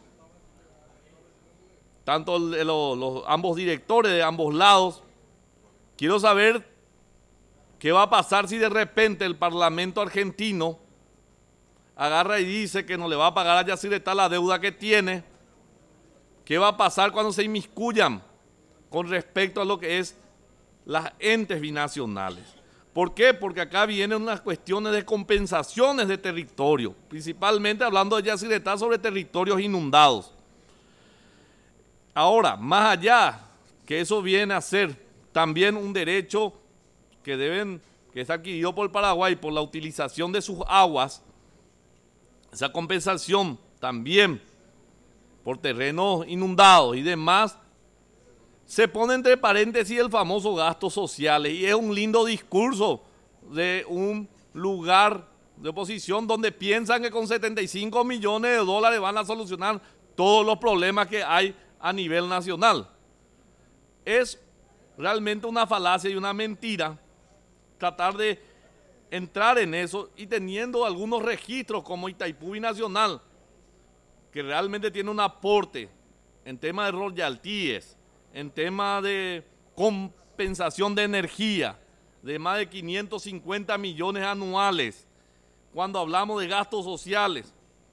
[SPEAKER 16] tanto los, los, ambos directores de ambos lados. Quiero saber qué va a pasar si de repente el Parlamento argentino agarra y dice que no le va a pagar a Yacyretá la deuda que tiene. ¿Qué va a pasar cuando se inmiscuyan con respecto a lo que es las entes binacionales? ¿Por qué? Porque acá vienen unas cuestiones de compensaciones de territorio, principalmente hablando de Yacyretá sobre territorios inundados. Ahora, más allá que eso viene a ser también un derecho que deben, que es adquirido por el Paraguay por la utilización de sus aguas, esa compensación también por terrenos inundados y demás, se pone entre paréntesis el famoso gasto social, y es un lindo discurso de un lugar de oposición donde piensan que con setenta y cinco millones de dólares van a solucionar todos los problemas que hay a nivel nacional. Es realmente una falacia y una mentira tratar de entrar en eso y teniendo algunos registros como Itaipú Binacional, que realmente tiene un aporte en tema de royalties, en tema de compensación de energía, de más de quinientos cincuenta millones anuales, cuando hablamos de gastos sociales.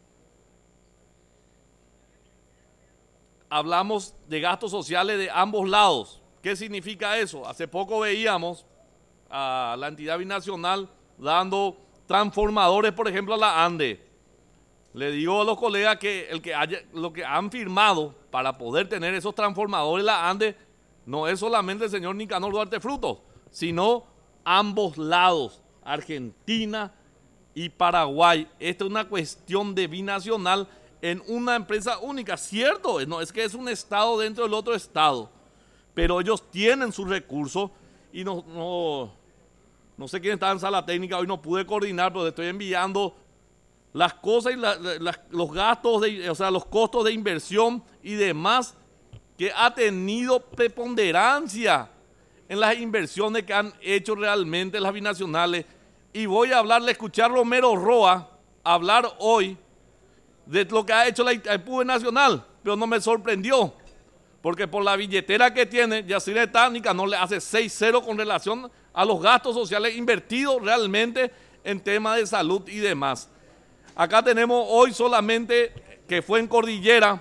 [SPEAKER 16] Hablamos de gastos sociales de ambos lados. ¿Qué significa eso? Hace poco veíamos a la entidad binacional dando transformadores, por ejemplo, a la ANDE. Le digo a los colegas que, el que haya, lo que han firmado para poder tener esos transformadores la ANDE no es solamente el señor Nicanor Duarte Frutos, sino ambos lados, Argentina y Paraguay. Esta es una cuestión de binacional en una empresa única, cierto, no es que es un estado dentro del otro estado, pero ellos tienen sus recursos y no, no, no sé quién está en sala técnica, hoy no pude coordinar, pero estoy enviando las cosas y la, la, los gastos, de, o sea, los costos de inversión y demás que ha tenido preponderancia en las inversiones que han hecho realmente las binacionales. Y voy a hablarle, escuchar a Romero Roa hablar hoy de lo que ha hecho la Itaipú Nacional, pero no me sorprendió, porque por la billetera que tiene, Yacine Tánica no le hace seis cero con relación a los gastos sociales invertidos realmente en temas de salud y demás. Acá tenemos hoy solamente, que fue en Cordillera,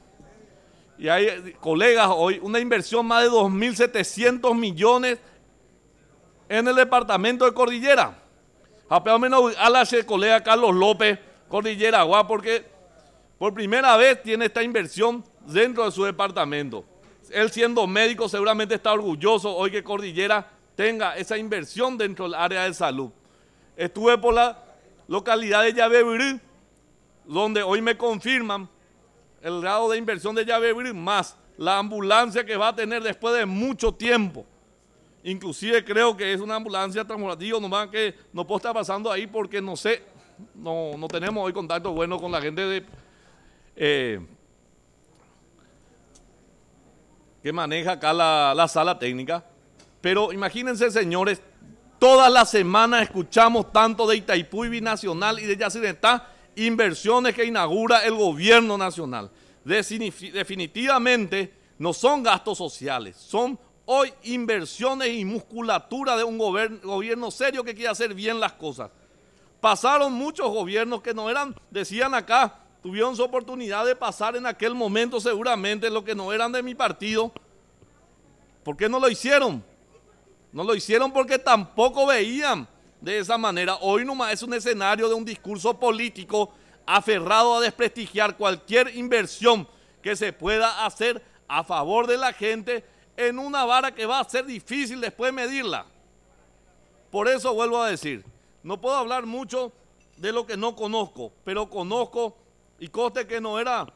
[SPEAKER 16] y hay colegas hoy, una inversión más de dos mil setecientos millones en el departamento de Cordillera. A menos a la colega Carlos López, Cordillera Agua, porque por primera vez tiene esta inversión dentro de su departamento. Él, siendo médico, seguramente está orgulloso hoy que Cordillera tenga esa inversión dentro del área de salud. Estuve por la localidad de Yabebirí, donde hoy me confirman el grado de inversión de Yabebirí, más la ambulancia que va a tener después de mucho tiempo. Inclusive creo que es una ambulancia transformativa, nomás que no puedo estar pasando ahí porque no sé, no, no tenemos hoy contacto bueno con la gente de, eh, que maneja acá la, la sala técnica. Pero imagínense, señores, todas las semanas escuchamos tanto de Itaipú y Binacional y de Yacinetá, inversiones que inaugura el gobierno nacional. Definitivamente no son gastos sociales, son hoy inversiones y musculatura de un gobierno, gobierno serio que quiere hacer bien las cosas. Pasaron muchos gobiernos que no eran, decían acá, tuvieron su oportunidad de pasar en aquel momento seguramente los que no eran de mi partido. ¿Por qué no lo hicieron? No lo hicieron porque tampoco veían de esa manera. Hoy nomás es un escenario de un discurso político aferrado a desprestigiar cualquier inversión que se pueda hacer a favor de la gente en una vara que va a ser difícil después medirla. Por eso vuelvo a decir, no puedo hablar mucho de lo que no conozco, pero conozco y conste que no era,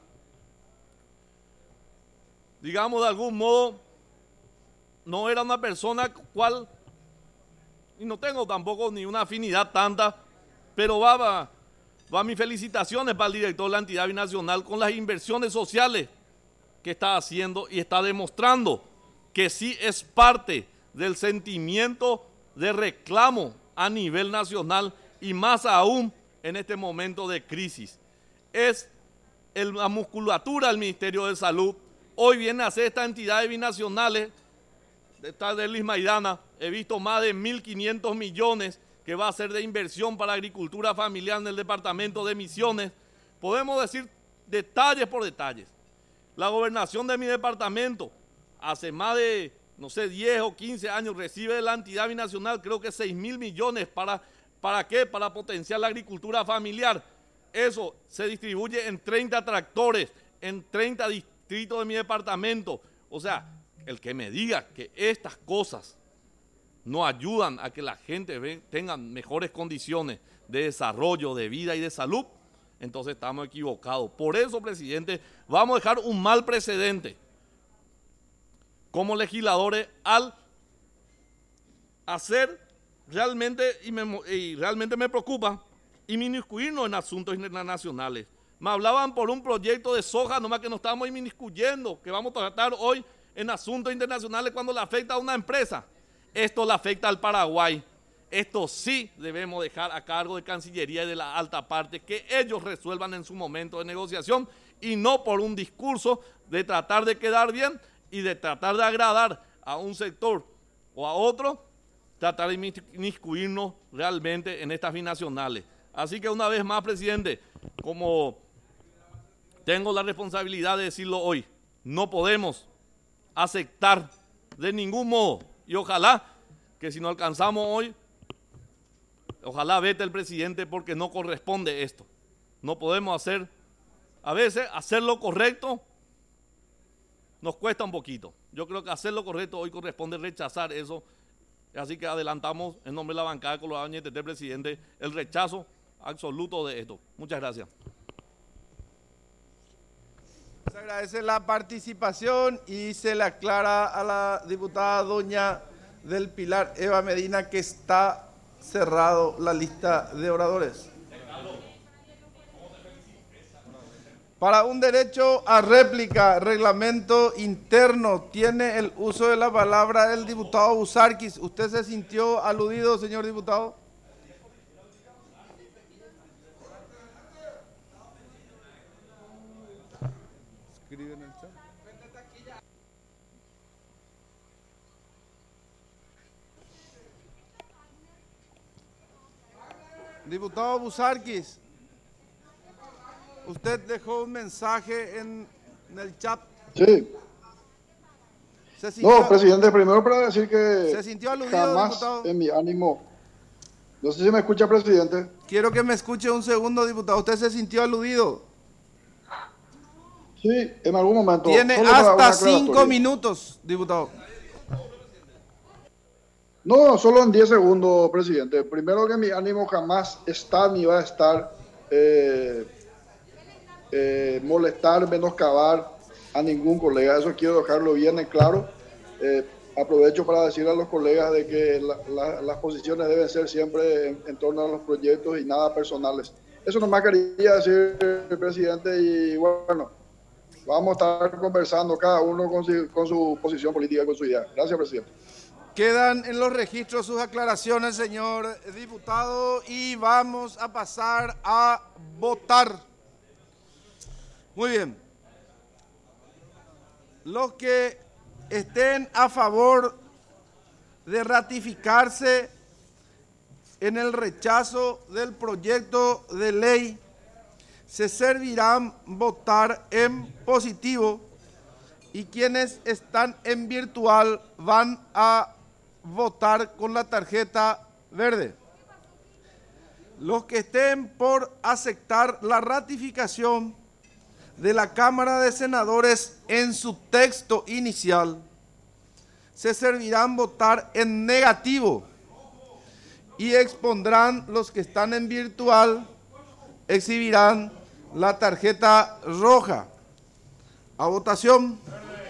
[SPEAKER 16] digamos de algún modo, no era una persona cual, y no tengo tampoco ni una afinidad tanta, pero va, va, va mis felicitaciones para el director de la entidad binacional con las inversiones sociales que está haciendo y está demostrando que sí es parte del sentimiento de reclamo a nivel nacional y más aún en este momento de crisis. Es el, la musculatura del Ministerio de Salud. Hoy viene a hacer estas entidades binacionales, esta de Liz Maidana, he visto más de mil quinientos millones que va a ser de inversión para agricultura familiar en el departamento de Misiones. Podemos decir detalles por detalles. La gobernación de mi departamento, hace más de, no sé, diez o quince años, recibe de la entidad binacional, creo que seis mil millones. ¿Para, ¿Para qué? Para potenciar la agricultura familiar. Eso se distribuye en treinta tractores, en treinta distritos de mi departamento. O sea, el que me diga que estas cosas no ayudan a que la gente ve, tenga mejores condiciones de desarrollo, de vida y de salud, entonces estamos equivocados. Por eso, presidente, vamos a dejar un mal precedente como legisladores al hacer realmente, y, me, y realmente me preocupa, inmiscuirnos en asuntos internacionales. Me hablaban por un proyecto de soja, nomás que nos estamos inmiscuyendo, que vamos a tratar hoy en asuntos internacionales cuando le afecta a una empresa. Esto le afecta al Paraguay. Esto sí debemos dejar a cargo de Cancillería y de la alta parte, que ellos resuelvan en su momento de negociación y no por un discurso de tratar de quedar bien y de tratar de agradar a un sector o a otro, tratar de inmiscuirnos realmente en estas binacionales. Así que una vez más, presidente, como tengo la responsabilidad de decirlo hoy, no podemos aceptar de ningún modo, y ojalá que si no alcanzamos hoy, ojalá vete el presidente, porque no corresponde esto. No podemos hacer, a veces hacer lo correcto nos cuesta un poquito. Yo creo que hacer lo correcto hoy corresponde rechazar eso. Así que adelantamos en nombre de la bancada de Colorado N T T, presidente, el rechazo absoluto de esto. Muchas gracias.
[SPEAKER 4] Se agradece la participación y se le aclara a la diputada doña del Pilar Eva Medina que está cerrado la lista de oradores. Para un derecho a réplica, reglamento interno, tiene el uso de la palabra el diputado Busarquis. ¿Usted se sintió aludido, señor diputado? Escribe en el chat. Diputado Busarquis, usted dejó un mensaje en, en el chat.
[SPEAKER 17] Sí.
[SPEAKER 4] ¿Se sintió,
[SPEAKER 17] No, presidente, primero para decir que
[SPEAKER 4] ¿se sintió aludido,
[SPEAKER 17] jamás
[SPEAKER 4] diputado?
[SPEAKER 17] en mi ánimo. No sé si me escucha, presidente.
[SPEAKER 4] Quiero que me escuche un segundo, diputado. ¿Usted se sintió aludido?
[SPEAKER 17] Sí, en algún momento.
[SPEAKER 4] Tiene
[SPEAKER 17] Solo para una
[SPEAKER 4] hasta cinco
[SPEAKER 17] aclaratoria.
[SPEAKER 4] minutos, diputado.
[SPEAKER 17] No, solo en diez segundos, presidente. Primero que mi ánimo jamás está ni va a estar eh, eh, molestar, menoscabar a ningún colega. Eso quiero dejarlo bien en claro. Eh, aprovecho para decirle a los colegas de que la, la, las posiciones deben ser siempre en, en torno a los proyectos y nada personales. Eso nomás quería decir, presidente, y bueno, vamos a estar conversando cada uno con su, con su posición política, con su idea. Gracias, presidente.
[SPEAKER 4] Quedan en los registros sus aclaraciones, señor diputado, y vamos a pasar a votar. Muy bien. Los que estén a favor de ratificarse en el rechazo del proyecto de ley, se servirán votar en positivo, y quienes están en virtual van a votar con la tarjeta verde. Los que estén por aceptar la ratificación de la Cámara de Senadores en su texto inicial, se servirán votar en negativo, y expondrán, los que están en virtual, exhibirán la tarjeta roja. A votación.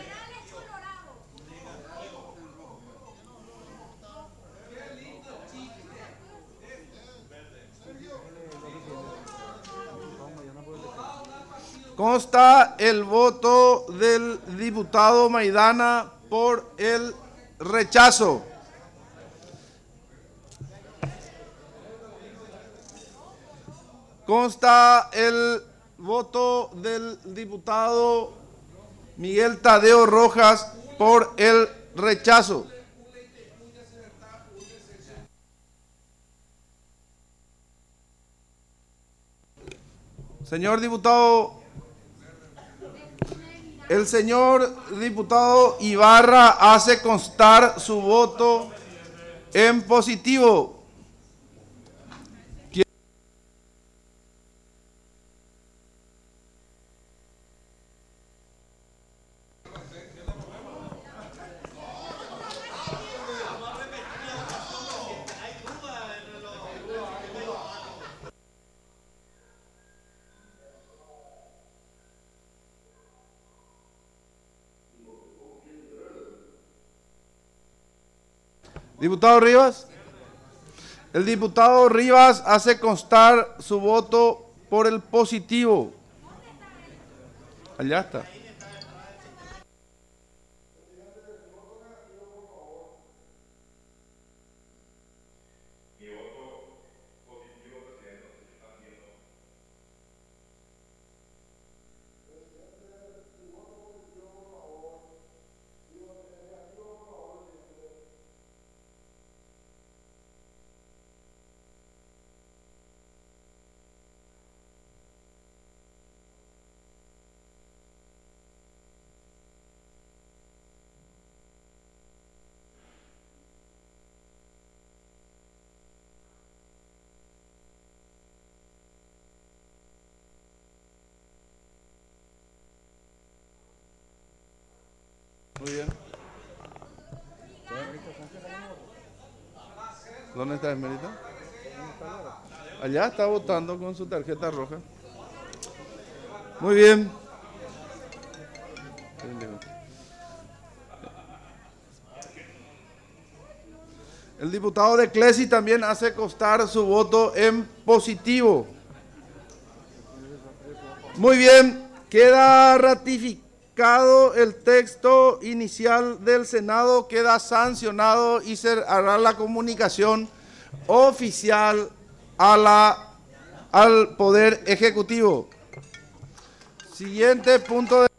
[SPEAKER 4] Consta el voto del diputado Maidana por el rechazo. Consta el voto del diputado Miguel Tadeo Rojas por el rechazo. Señor diputado, el señor diputado Ibarra hace constar su voto en positivo. Diputado Rivas. El diputado Rivas hace constar su voto por el positivo. Allá está. Muy bien. ¿Dónde está Esmerita? Allá está votando con su tarjeta roja. Muy bien. El diputado de Clesi también hace constar su voto en positivo. Muy bien, queda ratificado el texto inicial del Senado, queda sancionado y se hará la comunicación oficial a la, al Poder Ejecutivo. Siguiente punto de